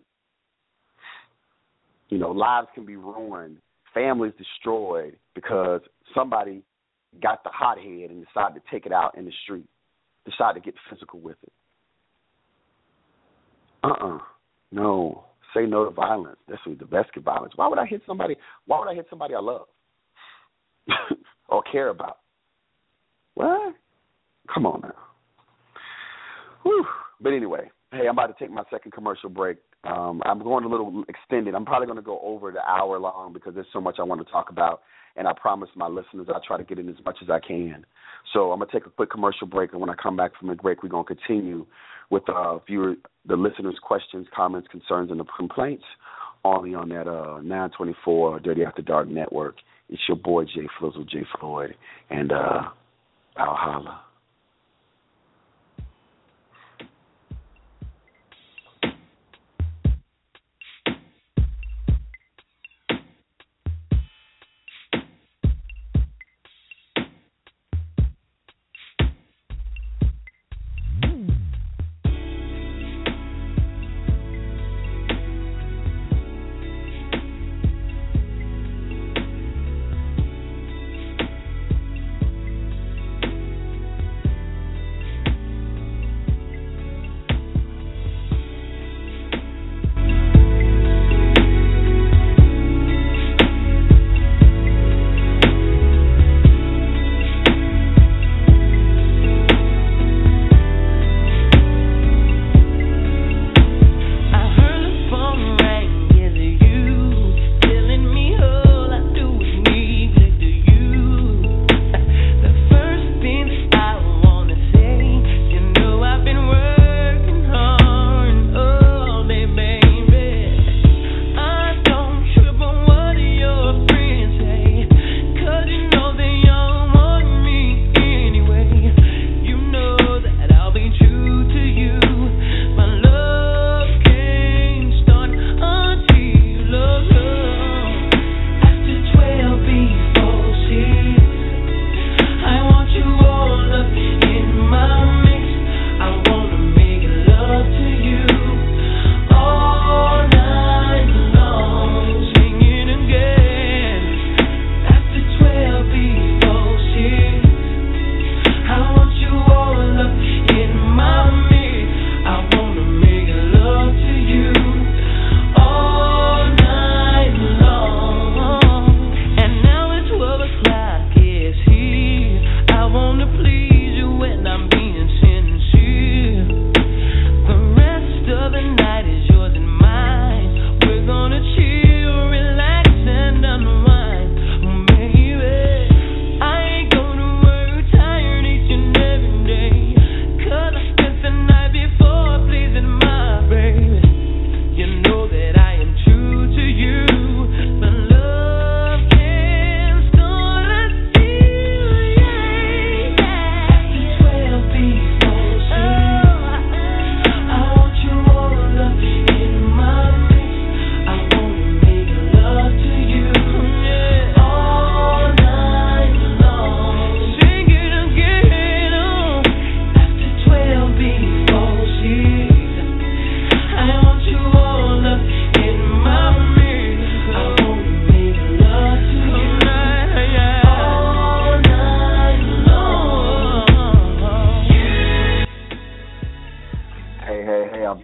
You know, lives can be ruined, families destroyed because somebody got the hot head and decided to take it out in the street. Decide to get physical with it. Uh-uh. No. Say no to violence. That's what domestic violence. Why would I hit somebody? Why would I hit somebody I love or care about? What? Come on now. Whew. But anyway, hey, I'm about to take my second commercial break. Um, I'm going a little extended. I'm probably going to go over the hour long because there's so much I want to talk about. And I promise my listeners I'll try to get in as much as I can. So I'm going to take a quick commercial break, and when I come back from the break, we're going to continue with uh, viewer, the listeners' questions, comments, concerns, and the complaints, only on that uh, nine twenty-four Dirty After Dark Network. It's your boy, Jay Flizzle, Jay Floyd, and uh, I'll holla.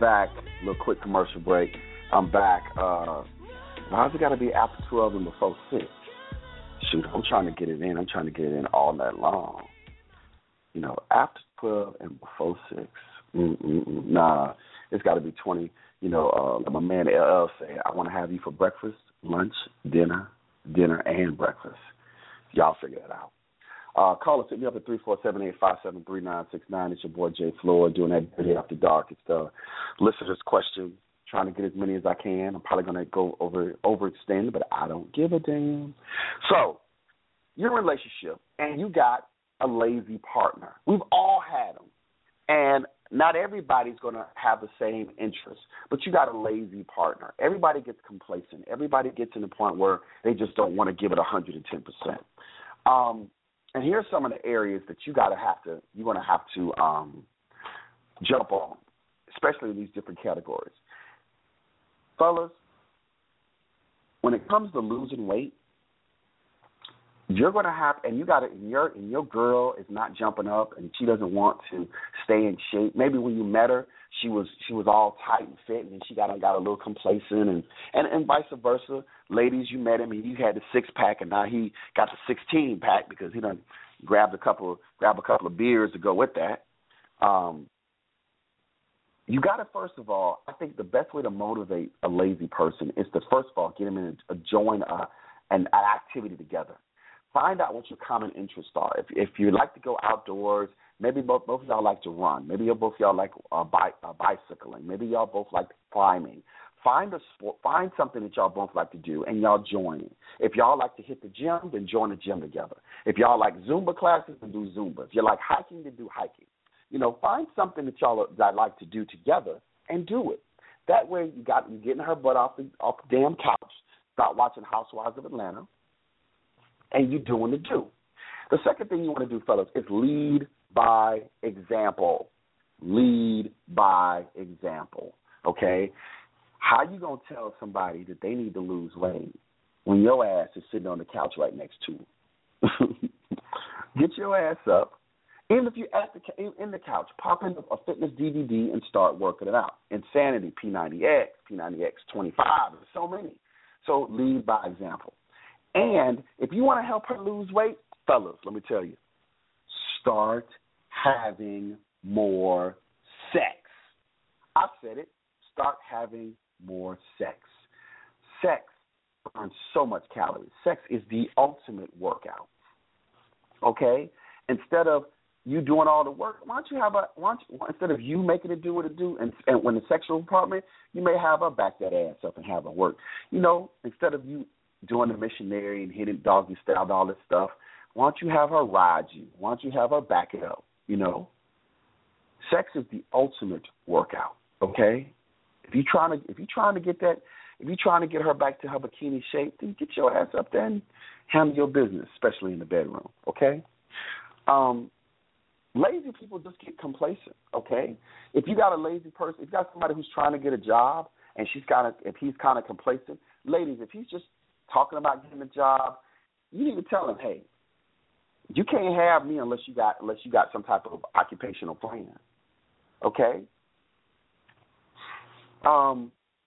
back. A little quick commercial break. I'm back. Uh, how's it got to be after twelve and before six? Shoot, I'm trying to get it in. I'm trying to get it in all night long. You know, after twelve and before six. Mm-mm-mm. Nah, it's got to be twenty. You know, uh, like my man L L said, I want to have you for breakfast, lunch, dinner, dinner, and breakfast. Y'all figure it out. Uh, call us, hit me up at three four seven, eight five seven, three nine six nine. It's your boy Jay Floyd doing that Dirty After Dark. It's the listener's question, trying to get as many as I can. I'm probably going to go over overextend, but I don't give a damn. So, you're in a relationship, and you got a lazy partner. We've all had them. And not everybody's going to have the same interests, but you got a lazy partner. Everybody gets complacent. Everybody gets to the point where they just don't want to give it one hundred ten percent. Um, and here's some of the areas that you got to have to, you're going to have to um, jump on, especially in these different categories. Fellas, when it comes to losing weight, you're going to have, and you got to, and your, and your girl is not jumping up and she doesn't want to stay in shape. Maybe when you met her, she was she was all tight and fit, and then she got got a little complacent, and, and, and vice versa. Ladies, you met him and you had the six pack, and now he got the sixteen pack because he done grabbed a couple grab a couple of beers to go with that. Um, you got to, first of all, I think the best way to motivate a lazy person is to first of all get him in a, a join a, an, an activity together. Find out what your common interests are. If if you like to go outdoors, maybe both both of y'all like to run. Maybe both of y'all like uh, bi- uh, bicycling. Maybe y'all both like climbing. Find a sport. Find something that y'all both like to do, and y'all join it. If y'all like to hit the gym, then join the gym together. If y'all like Zumba classes, then do Zumba. If you like hiking, then do hiking. You know, find something that y'all that like to do together and do it. That way, you got you getting her butt off the off the damn couch. Start watching Housewives of Atlanta. And you're doing the do. The second thing you want to do, fellas, is lead by example. Lead by example, okay? How you going to tell somebody that they need to lose weight when your ass is sitting on the couch right next to them? Get your ass up. Even if you're at the, in the couch, pop in a fitness D V D and start working it out. Insanity, P ninety X, P ninety X twenty-five, there's so many. So lead by example. And if you want to help her lose weight, fellas, let me tell you, start having more sex. I said it. Start having more sex. Sex burns so much calories. Sex is the ultimate workout. Okay? Instead of you doing all the work, why don't you have a, why don't you, instead of you making it do what it do, and, and when the sexual department, you may have her back that ass up and have her work. You know, instead of you doing the missionary and hitting doggy style and all this stuff, why don't you have her ride you? Why don't you have her back it up? You know, sex is the ultimate workout. Okay, if you trying to if you trying to get that, if you trying to get her back to her bikini shape, then get your ass up there and handle your business, especially in the bedroom. Okay, um, lazy people just get complacent. Okay, if you got a lazy person, if you got somebody who's trying to get a job and she's kind of if he's kind of complacent, ladies, if he's just talking about getting a job, you need to tell him, hey, you can't have me unless you got unless you got some type of occupational plan. Okay? Um,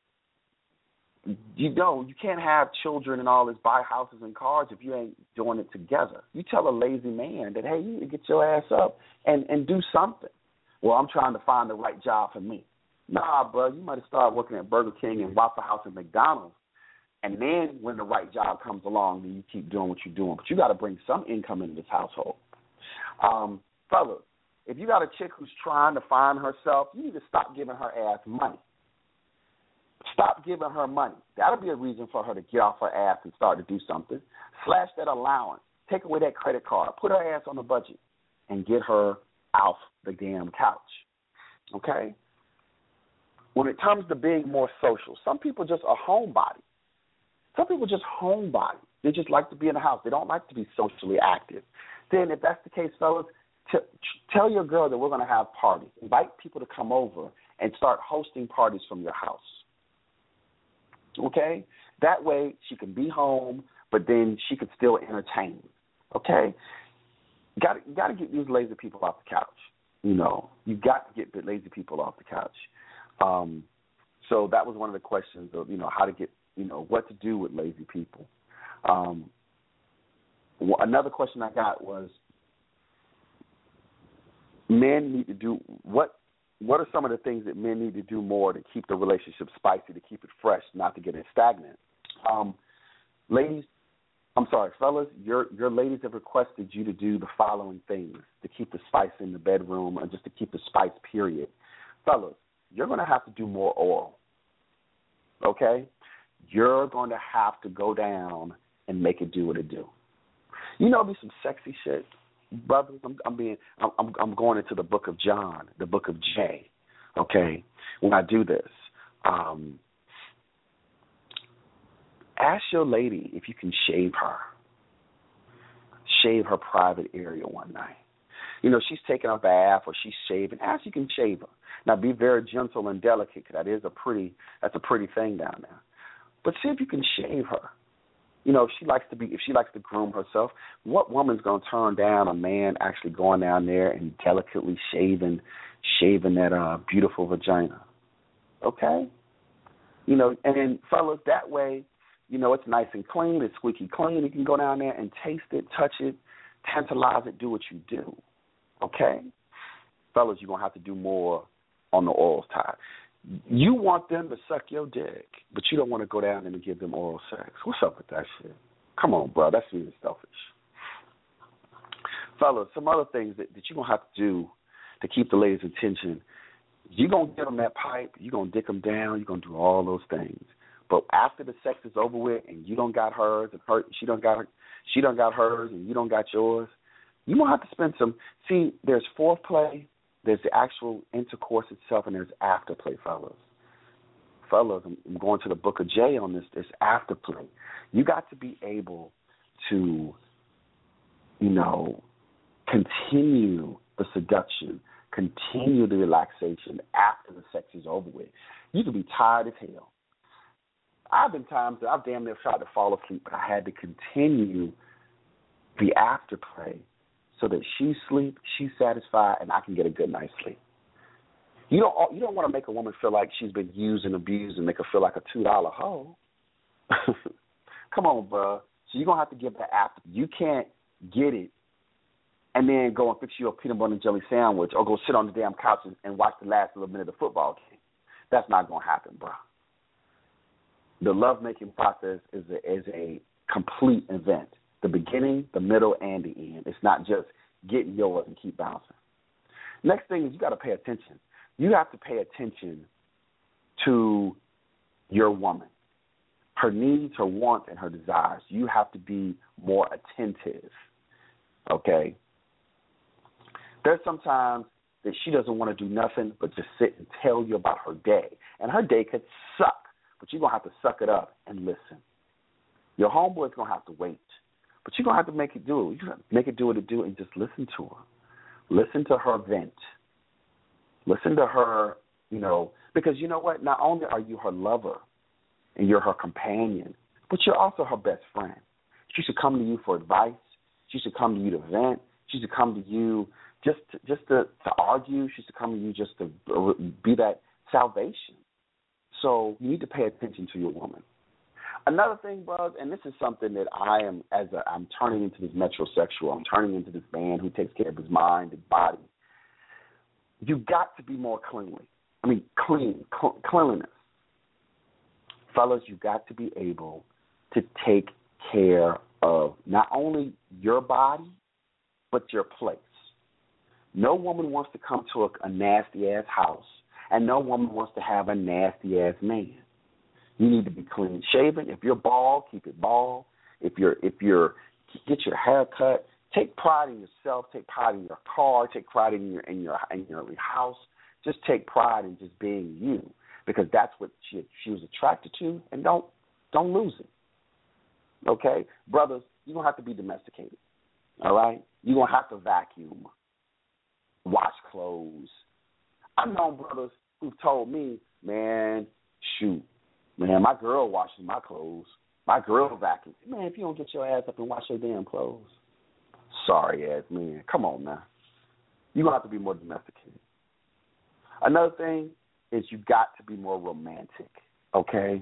you know, you can't have children and all this, buy houses and cars if you ain't doing it together. You tell a lazy man that, hey, you need to get your ass up and, and do something. Well, I'm trying to find the right job for me. Nah, bro, you might have started working at Burger King and Waffle House and McDonald's. And then when the right job comes along, then you keep doing what you're doing. But you got to bring some income into this household. Um, fellas, if you got a chick who's trying to find herself, you need to stop giving her ass money. Stop giving her money. That'll be a reason for her to get off her ass and start to do something. Slash that allowance. Take away that credit card. Put her ass on the budget and get her off the damn couch. Okay? When it comes to being more social, some people just are homebody. Some people just homebody. They just like to be in the house. They don't like to be socially active. Then if that's the case, fellas, t- tell your girl that we're going to have parties. Invite people to come over and start hosting parties from your house. Okay? That way she can be home, but then she can still entertain. Okay? You got you got to get these lazy people off the couch. You know, you got to get the lazy people off the couch. Um, so that was one of the questions of, you know, how to get, you know, what to do with lazy people. Um, another question I got was, men need to do, what What are some of the things that men need to do more to keep the relationship spicy, to keep it fresh, not to get it stagnant? Um, ladies, I'm sorry, fellas, your your ladies have requested you to do the following things to keep the spice in the bedroom and just to keep the spice, period. Fellas, you're going to have to do more oral, okay? You're going to have to go down and make it do what it do. You know, be some sexy shit. Brothers, I'm, I'm being, I'm, I'm going into the book of John, the book of J. Okay, when I do this, um, ask your lady if you can shave her, shave her private area one night. You know, she's taking a bath or she's shaving. Ask if you can shave her. Now, be very gentle and delicate, because that is a pretty, that's a pretty thing down there. But see if you can shave her. You know, if she likes to be, if she likes to groom herself, what woman's going to turn down a man actually going down there and delicately shaving, shaving that uh, beautiful vagina? Okay? You know, and then fellas, that way, you know, it's nice and clean, it's squeaky clean. You can go down there and taste it, touch it, tantalize it, do what you do. Okay? Fellas, you're going to have to do more on the oral side. You want them to suck your dick, but you don't want to go down and give them oral sex. What's up with that shit? Come on, bro. That's really selfish. Fellas, some other things that, that you're going to have to do to keep the ladies' attention. You're going to give them that pipe. You're going to dick them down. You're going to do all those things. But after the sex is over with and you don't got hers and her, she don't got her, she don't got hers and you don't got yours, you're going to have to spend some. See, there's foreplay. There's the actual intercourse itself, and there's afterplay, fellas. Fellas, I'm going to the book of J on this. There's afterplay. You got to be able to, you know, continue the seduction, continue the relaxation after the sex is over with. You can be tired as hell. I've been times that I've damn near tried to fall asleep, but I had to continue the afterplay so that she sleep, she's satisfied, and I can get a good night's sleep. You don't you don't want to make a woman feel like she's been used and abused and make her feel like a two dollar hoe. Come on, bro. So you're going to have to give that after. You can't get it and then go and fix you a peanut butter and jelly sandwich or go sit on the damn couch and, and watch the last little minute of the football game. That's not going to happen, bro. The lovemaking process is a, is a complete event. The beginning, the middle, and the end. It's not just getting yours and keep bouncing. Next thing is you got to pay attention. You have to pay attention to your woman, her needs, her wants, and her desires. You have to be more attentive, okay? There's sometimes that she doesn't want to do nothing but just sit and tell you about her day. And her day could suck, but you're going to have to suck it up and listen. Your homeboy's going to have to wait. But you're going to have to make it do it. You have to make it do what it do and just listen to her. Listen to her vent. Listen to her, you know, because you know what? Not only are you her lover and you're her companion, but you're also her best friend. She should come to you for advice. She should come to you to vent. She should come to you just to, just to, to argue. She should come to you just to be that salvation. So you need to pay attention to your woman. Another thing, bros, and this is something that I am, as a, I'm turning into this metrosexual, I'm turning into this man who takes care of his mind and body. You've got to be more cleanly. I mean, clean, cl- cleanliness. Fellas, you've got to be able to take care of not only your body, but your place. No woman wants to come to a, a nasty-ass house, and no woman wants to have a nasty-ass man. You need to be clean shaven. If you're bald, keep it bald. If you're if you're get your hair cut, take pride in yourself. Take pride in your car. Take pride in your in your in your house. Just take pride in just being you, because that's what she she was attracted to. And don't don't lose it. Okay, brothers, you're gonna have to be domesticated. All right, you're gonna have to vacuum, wash clothes. I've known brothers who've told me, man, shoot. Man, my girl washes my clothes. My girl vacuums. Man, if you don't get your ass up and wash your damn clothes. Sorry ass man. Come on now. You're going to have to be more domesticated. Another thing, is you got to be more romantic, okay?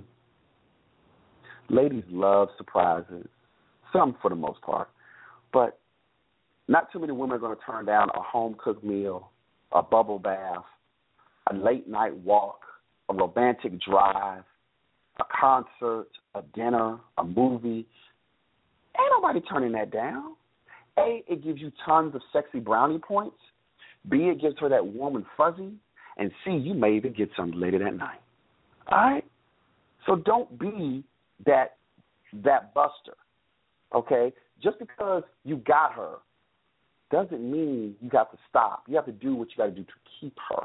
Ladies love surprises, some for the most part, but not too many women are going to turn down a home-cooked meal, a bubble bath, a late-night walk, a romantic drive, a concert, a dinner, a movie. Ain't nobody turning that down. A, it gives you tons of sexy brownie points. B, it gives her that warm and fuzzy. And C, you may even get something later that night. All right? So don't be that that buster, okay? Just because you got her doesn't mean you got to stop. You have to do what you got to do to keep her,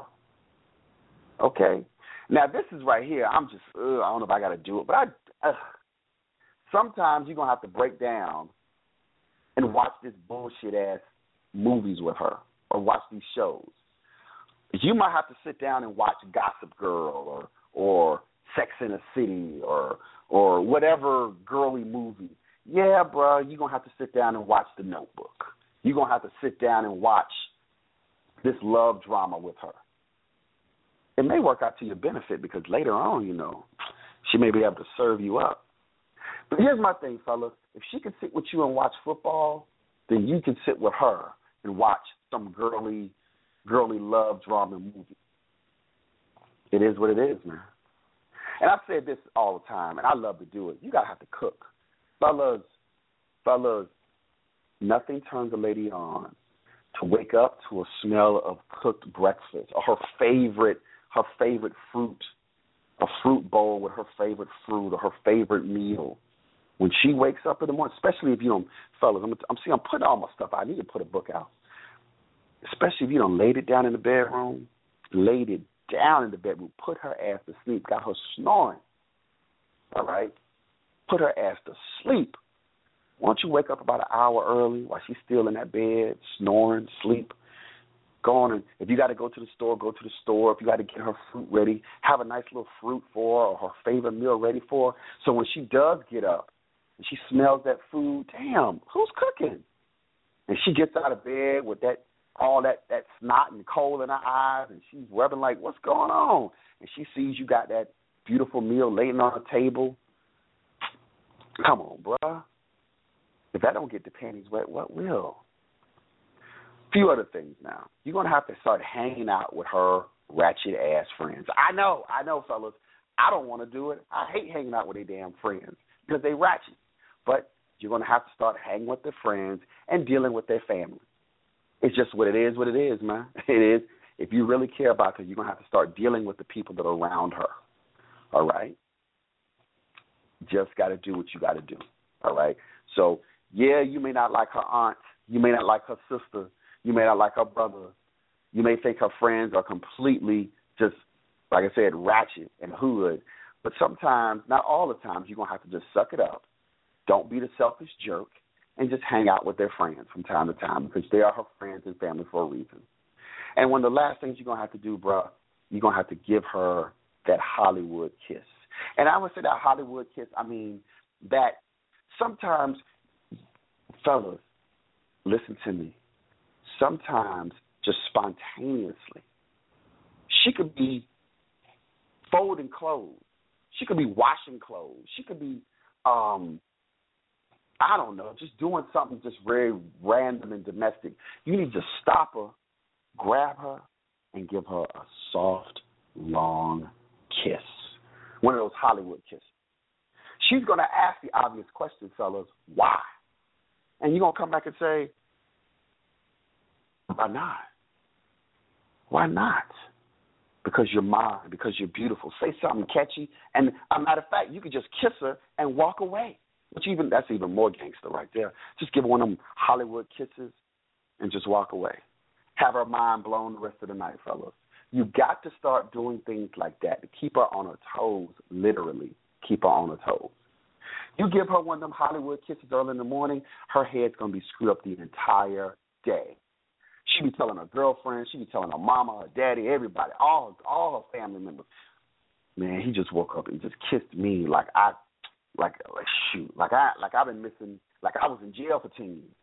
okay? Now, this is right here. I'm just, ugh, I don't know if I got to do it, but I. Ugh. Sometimes you're going to have to break down and watch this bullshit-ass movies with her or watch these shows. You might have to sit down and watch Gossip Girl or or Sex in the City or or whatever girly movie. Yeah, bro, you're going to have to sit down and watch The Notebook. You're going to have to sit down and watch this love drama with her. It may work out to your benefit because later on, you know, she may be able to serve you up. But here's my thing, fellas. If she can sit with you and watch football, then you can sit with her and watch some girly, girly love drama movie. It is what it is, man. And I've said this all the time, and I love to do it. You got to have to cook. Fellas, fellas, nothing turns a lady on to wake up to a smell of cooked breakfast or her favorite, her favorite fruit, a fruit bowl with her favorite fruit or her favorite meal. When she wakes up in the morning, especially if you don't, fellas, I'm, I'm see, I'm putting all my stuff out. I need to put a book out. Especially if you don't laid it down in the bedroom, laid it down in the bedroom, put her ass to sleep, got her snoring. All right? Put her ass to sleep. Why don't you wake up about an hour early while she's still in that bed, snoring, sleep? Go on and if you got to go to the store, go to the store. If you got to get her fruit ready, have a nice little fruit for her or her favorite meal ready for her. So when she does get up and she smells that food, damn, who's cooking? And she gets out of bed with that all that, that snot and coal in her eyes, and she's rubbing like, what's going on? And she sees you got that beautiful meal laying on the table. Come on, bruh. If that don't get the panties wet, what will? Few other things now. You're going to have to start hanging out with her ratchet-ass friends. I know, I know, fellas. I don't want to do it. I hate hanging out with their damn friends because they ratchet. But you're going to have to start hanging with their friends and dealing with their family. It's just what it is, what it is, man. It is. If you really care about her, you're going to have to start dealing with the people that are around her. All right? Just got to do what you got to do. All right? So, yeah, you may not like her aunt. You may not like her sister. You may not like her brother. You may think her friends are completely just, like I said, ratchet and hood. But sometimes, not all the times, you're going to have to just suck it up. Don't be the selfish jerk and just hang out with their friends from time to time because they are her friends and family for a reason. And one of the last things you're going to have to do, bro, you're going to have to give her that Hollywood kiss. And I would say that Hollywood kiss, I mean, that sometimes, fellas, listen to me, sometimes just spontaneously, she could be folding clothes. She could be washing clothes. She could be, um, I don't know, just doing something just very random and domestic. You need to stop her, grab her, and give her a soft, long kiss. One of those Hollywood kisses. She's going to ask the obvious question, fellas, why? And you're going to come back and say, why not? Why not? Because you're mine, because you're beautiful. Say something catchy, and a matter of fact, you could just kiss her and walk away. Which even that's even more gangster right there. Just give her one of them Hollywood kisses and just walk away. Have her mind blown the rest of the night, fellas. You got to start doing things like that to keep her on her toes, literally keep her on her toes. You give her one of them Hollywood kisses early in the morning, her head's going to be screwed up the entire day. She be telling her girlfriend, she be telling her mama, her daddy, everybody, all all her family members, man, he just woke up and just kissed me like I, like, like shoot, like I, like I've been missing, like I was in jail for ten years.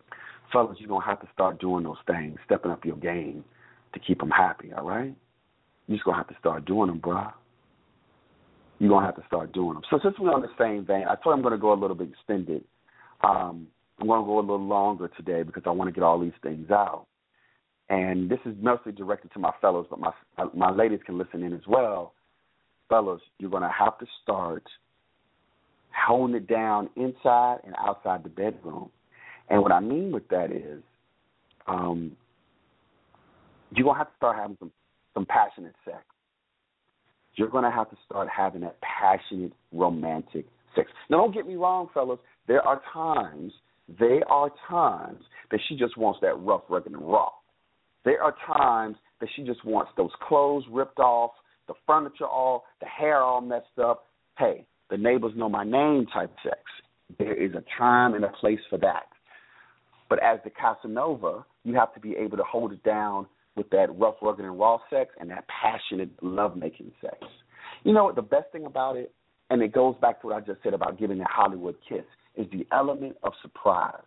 Fellas, you're going to have to start doing those things, stepping up your game to keep them happy, all right? you're just going to have to start doing them, bruh. You're going to have to start doing them. So since we're on the same vein, I told you I'm going to go a little bit extended. Um, I'm going to go a little longer today because I want to get all these things out. And this is mostly directed to my fellows, but my my ladies can listen in as well. Fellas, you're going to have to start holding it down inside and outside the bedroom. And what I mean with that is um, you're going to have to start having some, some passionate sex. You're going to have to start having that passionate, romantic sex. Now, don't get me wrong, fellas. There are times, there are times that she just wants that rough, rugged, and raw. There are times that she just wants those clothes ripped off, the furniture all, the hair all messed up. Hey, the neighbors know my name type sex. There is a time and a place for that. But as the Casanova, you have to be able to hold it down with that rough, rugged, and raw sex and that passionate, love-making sex. You know what? The best thing about it, and it goes back to what I just said about giving that Hollywood kiss, is the element of surprise.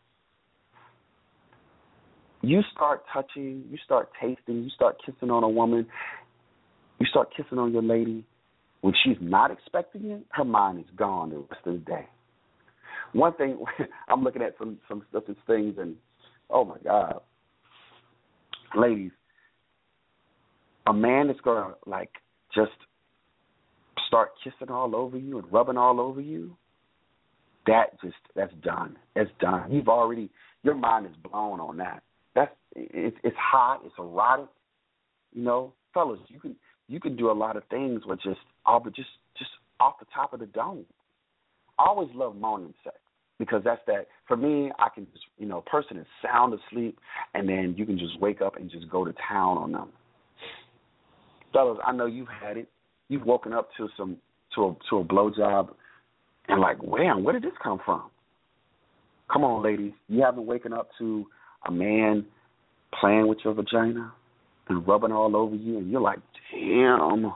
You start touching, you start tasting, you start kissing on a woman, you start kissing on your lady. When she's not expecting it, her mind is gone the rest of the day. One thing, I'm looking at some some stuff, these things, and oh my God, ladies, a man that's gonna like just start kissing all over you and rubbing all over you, that just that's done. That's done. You've already your mind is blown on that. That's it's it's hot. It's erotic. You know, fellas, you can you can do a lot of things with just all but just just off the top of the dome. I always love morning sex because that's that. For me, I can just you know, a person is sound asleep, and then you can just wake up and just go to town on them. Fellas, I know you've had it. You've woken up to some to a to a blowjob, and like, wham, where did this come from? Come on, ladies, you haven't waken up to a man playing with your vagina and rubbing all over you, and you're like, damn.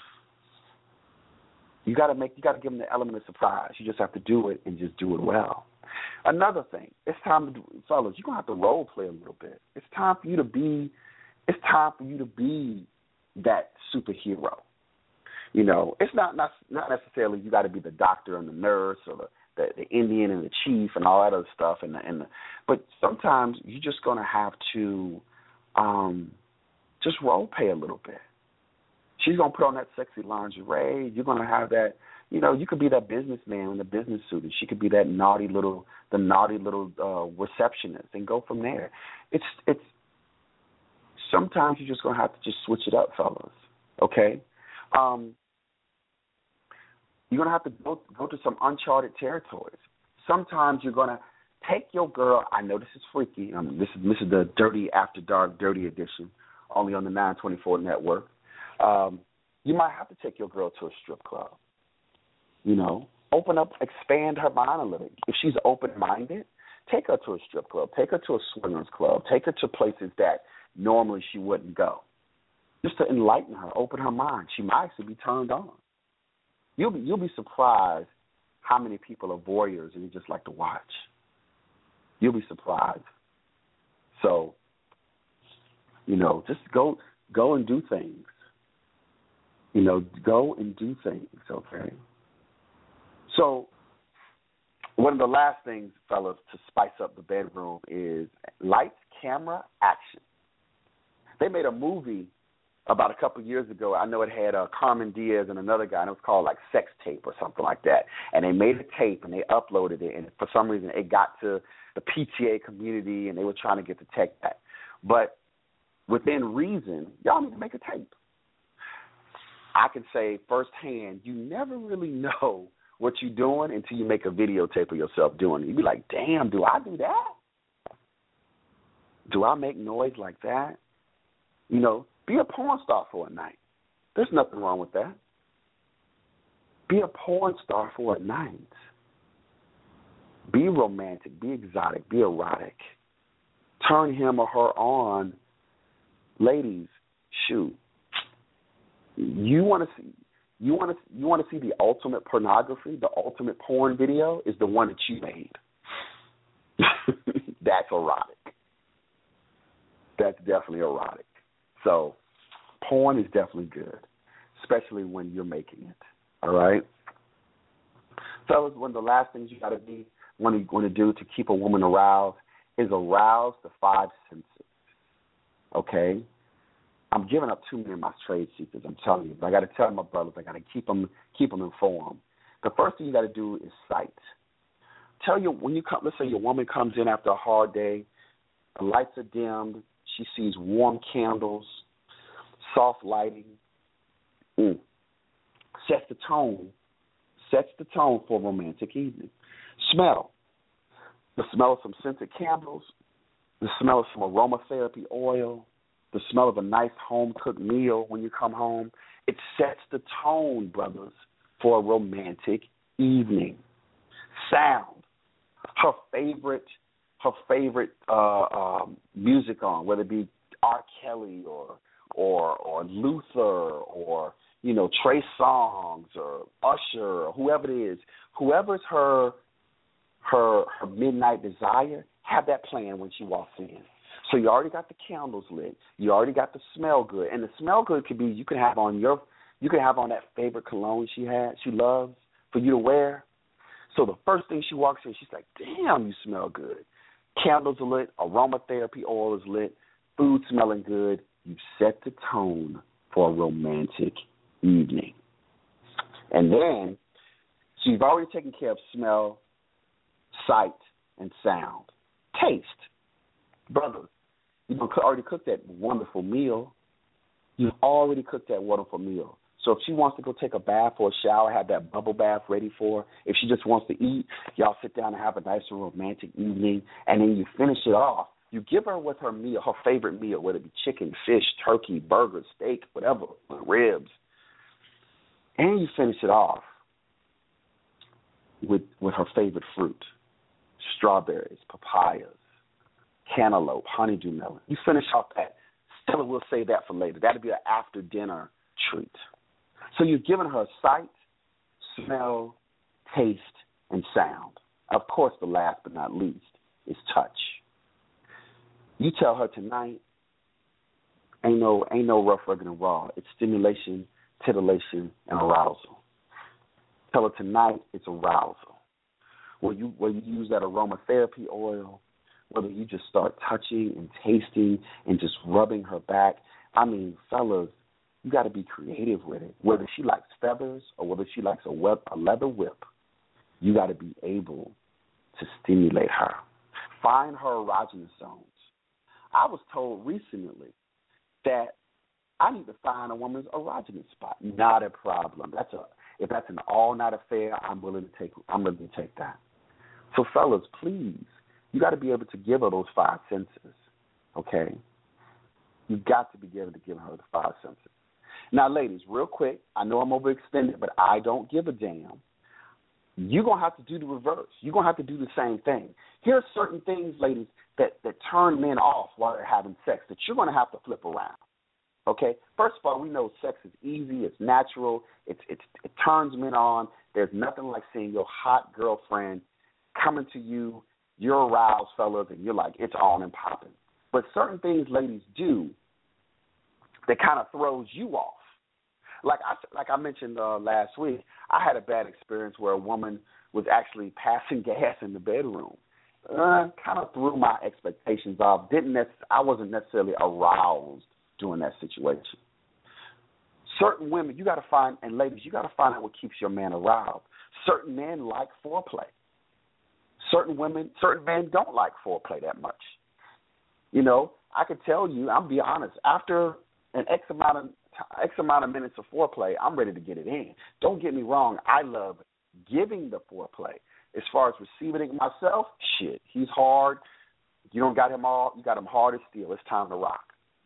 You gotta make, you gotta give them the element of surprise. You just have to do it and just do it well. Another thing, it's time to do, fellas, you're gonna have to role play a little bit. It's time for you to be, it's time for you to be that superhero. You know, it's not not, not necessarily you got to be the doctor and the nurse or the, the, the Indian and the chief and all that other stuff. And the, and the, but sometimes you're just going to have to um, just role play a little bit. She's going to put on that sexy lingerie. You're going to have that, you know, you could be that businessman in the business suit, and she could be that naughty little, the naughty little uh, receptionist, and go from there. It's it's. Sometimes you're just going to have to just switch it up, fellas, okay? Um, you're going to have to go, go to some uncharted territories. Sometimes you're going to take your girl. I know this is freaky. Um, this, is, this is the Dirty After Dark Dirty Edition, only on the nine twenty-four network. Um, you might have to take your girl to a strip club. You know, open up, expand her mind a little. If she's open-minded, take her to a strip club. Take her to a swingers club. Take her to places that normally she wouldn't go, just to enlighten her, open her mind. She might actually be turned on. You'll be you'll be surprised how many people are voyeurs and you just like to watch. You'll be surprised. So, you know, just go go and do things. You know, go and do things. Okay. So, one of the last things, fellas, to spice up the bedroom is lights, camera, action. They made a movie about a couple of years ago. I know it had uh, Carmen Diaz and another guy, and it was called like Sex Tape or something like that. And they made a tape, and they uploaded it, and for some reason it got to the P T A community, and they were trying to get the tech back. But within reason, y'all need to make a tape. I can say firsthand, you never really know what you're doing until you make a videotape of yourself doing it. You'd be like, damn, do I do that? Do I make noise like that? You know, be a porn star for a night. There's nothing wrong with that. Be a porn star for a night. Be romantic, be exotic, be erotic. Turn him or her on. Ladies, shoot. You want to see you want to you want to see the ultimate pornography, the ultimate porn video is the one that you made. That's erotic. That's definitely erotic. So, porn is definitely good, especially when you're making it. All right? Fellas, one of the last things you got to be want to want to do to keep a woman aroused is arouse the five senses. Okay? I'm giving up too many of my trade secrets, I'm telling you. But I got to tell my brothers, I got to keep them, keep them informed. The first thing you got to do is sight. Tell you, when you come, let's say your woman comes in after a hard day, the lights are dimmed, she sees warm candles, soft lighting, mm. sets the tone, sets the tone for a romantic evening. Smell. The smell of some scented candles, the smell of some aromatherapy oil, the smell of a nice home-cooked meal when you come home. It sets the tone, brothers, for a romantic evening. Sound. Her favorite her favorite uh, um, music on, whether it be R. Kelly or or or Luther or, you know, Trey Songz or Usher or whoever it is, whoever's her her her midnight desire, have that playing when she walks in. So you already got the candles lit. You already got the smell good. And the smell good could be you can have on your you can have on that favorite cologne she had she loves for you to wear. So the first thing she walks in, she's like, damn, you smell good. Candles are lit, aromatherapy oil is lit, food smelling good. You set the tone for a romantic evening. And then, so you've already taken care of smell, sight, and sound. Taste. Brother, you've already cooked that wonderful meal. You've already cooked that wonderful meal. So if she wants to go take a bath or a shower, have that bubble bath ready for her. If she just wants to eat, y'all sit down and have a nice romantic evening, and then you finish it off. You give her with her meal, her favorite meal, whether it be chicken, fish, turkey, burger, steak, whatever, ribs. And you finish it off with with her favorite fruit, strawberries, papayas, cantaloupe, honeydew melon. You finish off that. Stella will save that for later. That'll be an after-dinner treat. So you've given her sight, smell, taste, and sound. Of course, the last but not least is touch. You tell her tonight, ain't no ain't no rough, rugged, and raw. It's stimulation, titillation, and arousal. Tell her tonight it's arousal. Where you where you use that aromatherapy oil, whether you just start touching and tasting and just rubbing her back. I mean, fellas, you got to be creative with it. Whether she likes feathers or whether she likes a, web, a leather whip, you got to be able to stimulate her. Find her erogenous zones. I was told recently that I need to find a woman's erogenous spot. Not a problem. That's a if that's an all-night affair, I'm willing to take. I'm willing to take that. So, fellas, please, you got to be able to give her those five senses. Okay, you got to be able to give her the five senses. Now, ladies, real quick, I know I'm overextended, but I don't give a damn. You're going to have to do the reverse. You're going to have to do the same thing. Here are certain things, ladies, that, that turn men off while they're having sex that you're going to have to flip around. Okay? First of all, we know sex is easy. It's natural. It's, it's, it turns men on. There's nothing like seeing your hot girlfriend coming to you. You're aroused, fellas, and you're like, it's on and popping. But certain things ladies do that kind of throws you off. Like I, like I mentioned uh, last week, I had a bad experience where a woman was actually passing gas in the bedroom. Uh, kind of threw my expectations off. Didn't nec- I wasn't necessarily aroused during that situation. Certain women, you got to find, and ladies, you got to find out what keeps your man aroused. Certain men like foreplay. Certain women, certain men don't like foreplay that much. You know, I could tell you, I'll be honest, after an X amount of X amount of minutes of foreplay, I'm ready to get it in. Don't get me wrong, I love giving the foreplay. As far as receiving it myself, shit, he's hard. You don't got him all, you got him hard as steel. It's time to rock.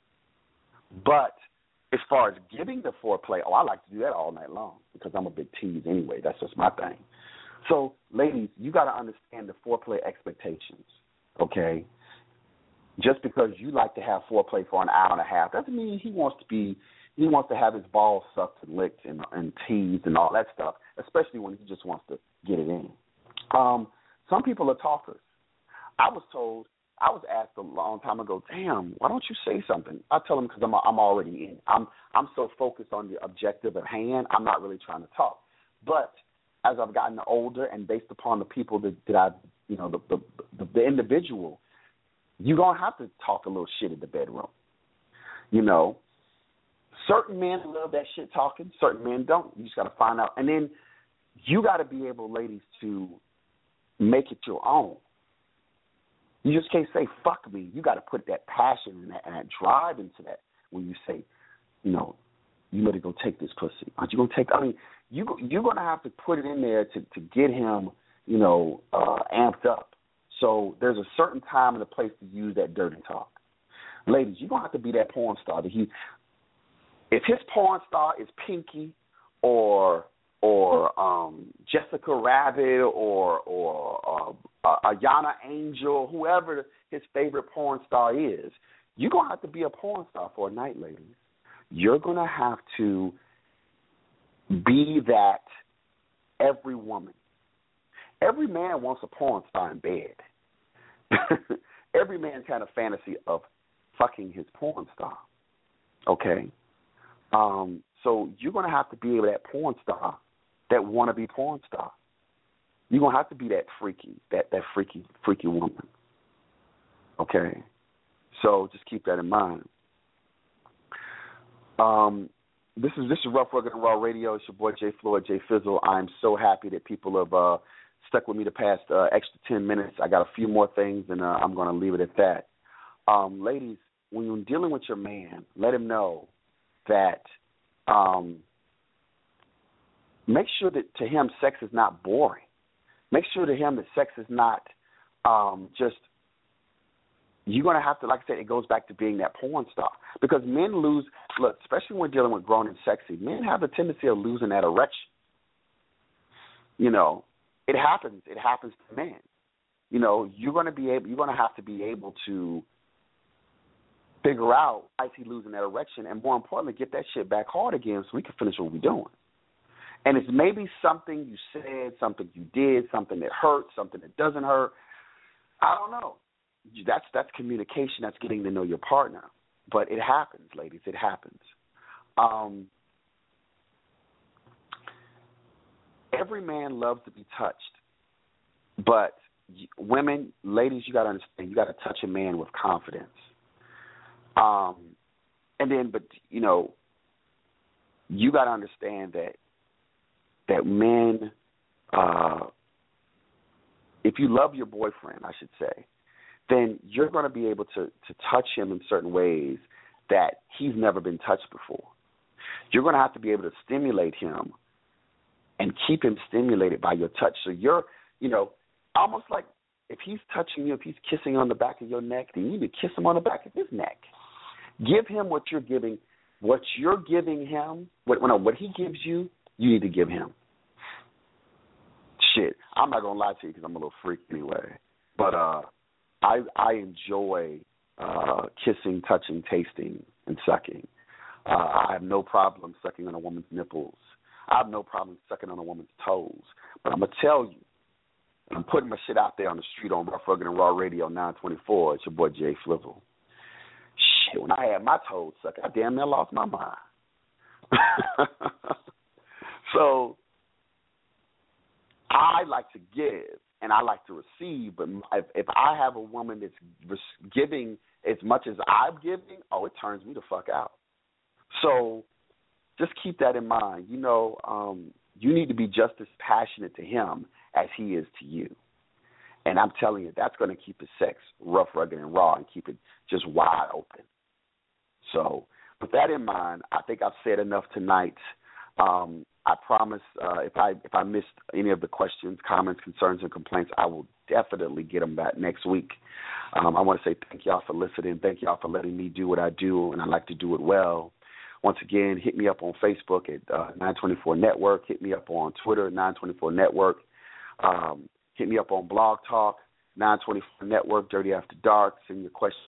But as far as giving the foreplay, oh, I like to do that all night long because I'm a big tease anyway. That's just my thing. So, ladies, you got to understand the foreplay expectations, okay? Just because you like to have foreplay for an hour and a half doesn't mean he wants to be he wants to have his balls sucked and licked and, and teased and all that stuff, especially when he just wants to get it in. Um, some people are talkers. I was told I was asked a long time ago, damn, why don't you say something? I tell them because I'm I'm already in. I'm I'm so focused on the objective at hand, I'm not really trying to talk. But as I've gotten older and based upon the people that, that I, you know, the the, the, the individual, you're going to have to talk a little shit in the bedroom. You know, certain men love that shit talking, certain men don't. You just got to find out. And then you got to be able, ladies, to make it your own. You just can't say, fuck me. You got to put that passion and that, and that drive into that when you say, you know, you better go take this pussy. Aren't you going to take, I mean, you, you're going to have to put it in there to, to get him, you know, uh, amped up. So there's a certain time and a place to use that dirty talk. Ladies, you're going to have to be that porn star. That he, if his porn star is Pinky or or um, Jessica Rabbit or or uh, Ayana Angel, whoever his favorite porn star is, you're going to have to be a porn star for a night, ladies. You're going to have to be that every woman. Every man wants a porn star in bed. Every man's had a fantasy of fucking his porn star, okay? Um, so you're going to have to be able that porn star that want to be porn star. You're going to have to be that freaky, that, that freaky, freaky woman, okay? So just keep that in mind. Um, this is this is Rough, Rugged, and Raw Radio. It's your boy, Jay Floyd, Jay Fizzle. I'm so happy that people have uh, stuck with me the past uh, extra ten minutes. I got a few more things, and uh, I'm going to leave it at that. Um, ladies, when you're dealing with your man, let him know that um, make sure that to him sex is not boring. Make sure to him that sex is not um, just, you're going to have to, like I said, it goes back to being that porn star. Because men lose, look, especially when we're dealing with grown and sexy, men have a tendency of losing that erection. You know, it happens. It happens to men. You know, you're going to be able, you're going to have to be able to figure out why is he losing that erection, and more importantly, get that shit back hard again so we can finish what we're doing. And it's maybe something you said, something you did, something that hurts, something that doesn't hurt. I don't know. That's that's communication. That's getting to know your partner. But it happens, ladies. It happens. Um, every man loves to be touched, but women, ladies, you got to understand. You got to touch a man with confidence. Um, and then, but you know, you got to understand that that men, uh, if you love your boyfriend, I should say, then you're going to be able to, to touch him in certain ways that he's never been touched before. You're going to have to be able to stimulate him and keep him stimulated by your touch. So you're, you know, almost like if he's touching you, if he's kissing on the back of your neck, then you need to kiss him on the back of his neck. Give him what you're giving, what you're giving him, what, what he gives you, you need to give him. Shit, I'm not going to lie to you because I'm a little freak anyway. But uh, I I enjoy uh, kissing, touching, tasting, and sucking. Uh, I have no problem sucking on a woman's nipples. I have no problem sucking on a woman's toes. But I'm going to tell you, and I'm putting my shit out there on the street on Rough, Rugged, and Raw Radio nine twenty-four. It's your boy, Jay Flivel. Shit, when I had my toes sucked, I damn near lost my mind. So I like to give and I like to receive, but if, if I have a woman that's giving as much as I'm giving, oh, it turns me the fuck out. So just keep that in mind. You know, um, you need to be just as passionate to him as he is to you. And I'm telling you, that's going to keep his sex rough, rugged, and raw and keep it just wide open. So with that in mind, I think I've said enough tonight. Um, I promise uh, if I if I missed any of the questions, comments, concerns, and complaints, I will definitely get them back next week. Um, I want to say thank y'all for listening. Thank y'all for letting me do what I do, and I like to do it well. Once again, hit me up on Facebook at uh, nine twenty-four Network. Hit me up on Twitter, nine twenty-four Network. Um, hit me up on Blog Talk, nine twenty-four Network, Dirty After Dark. Send your questions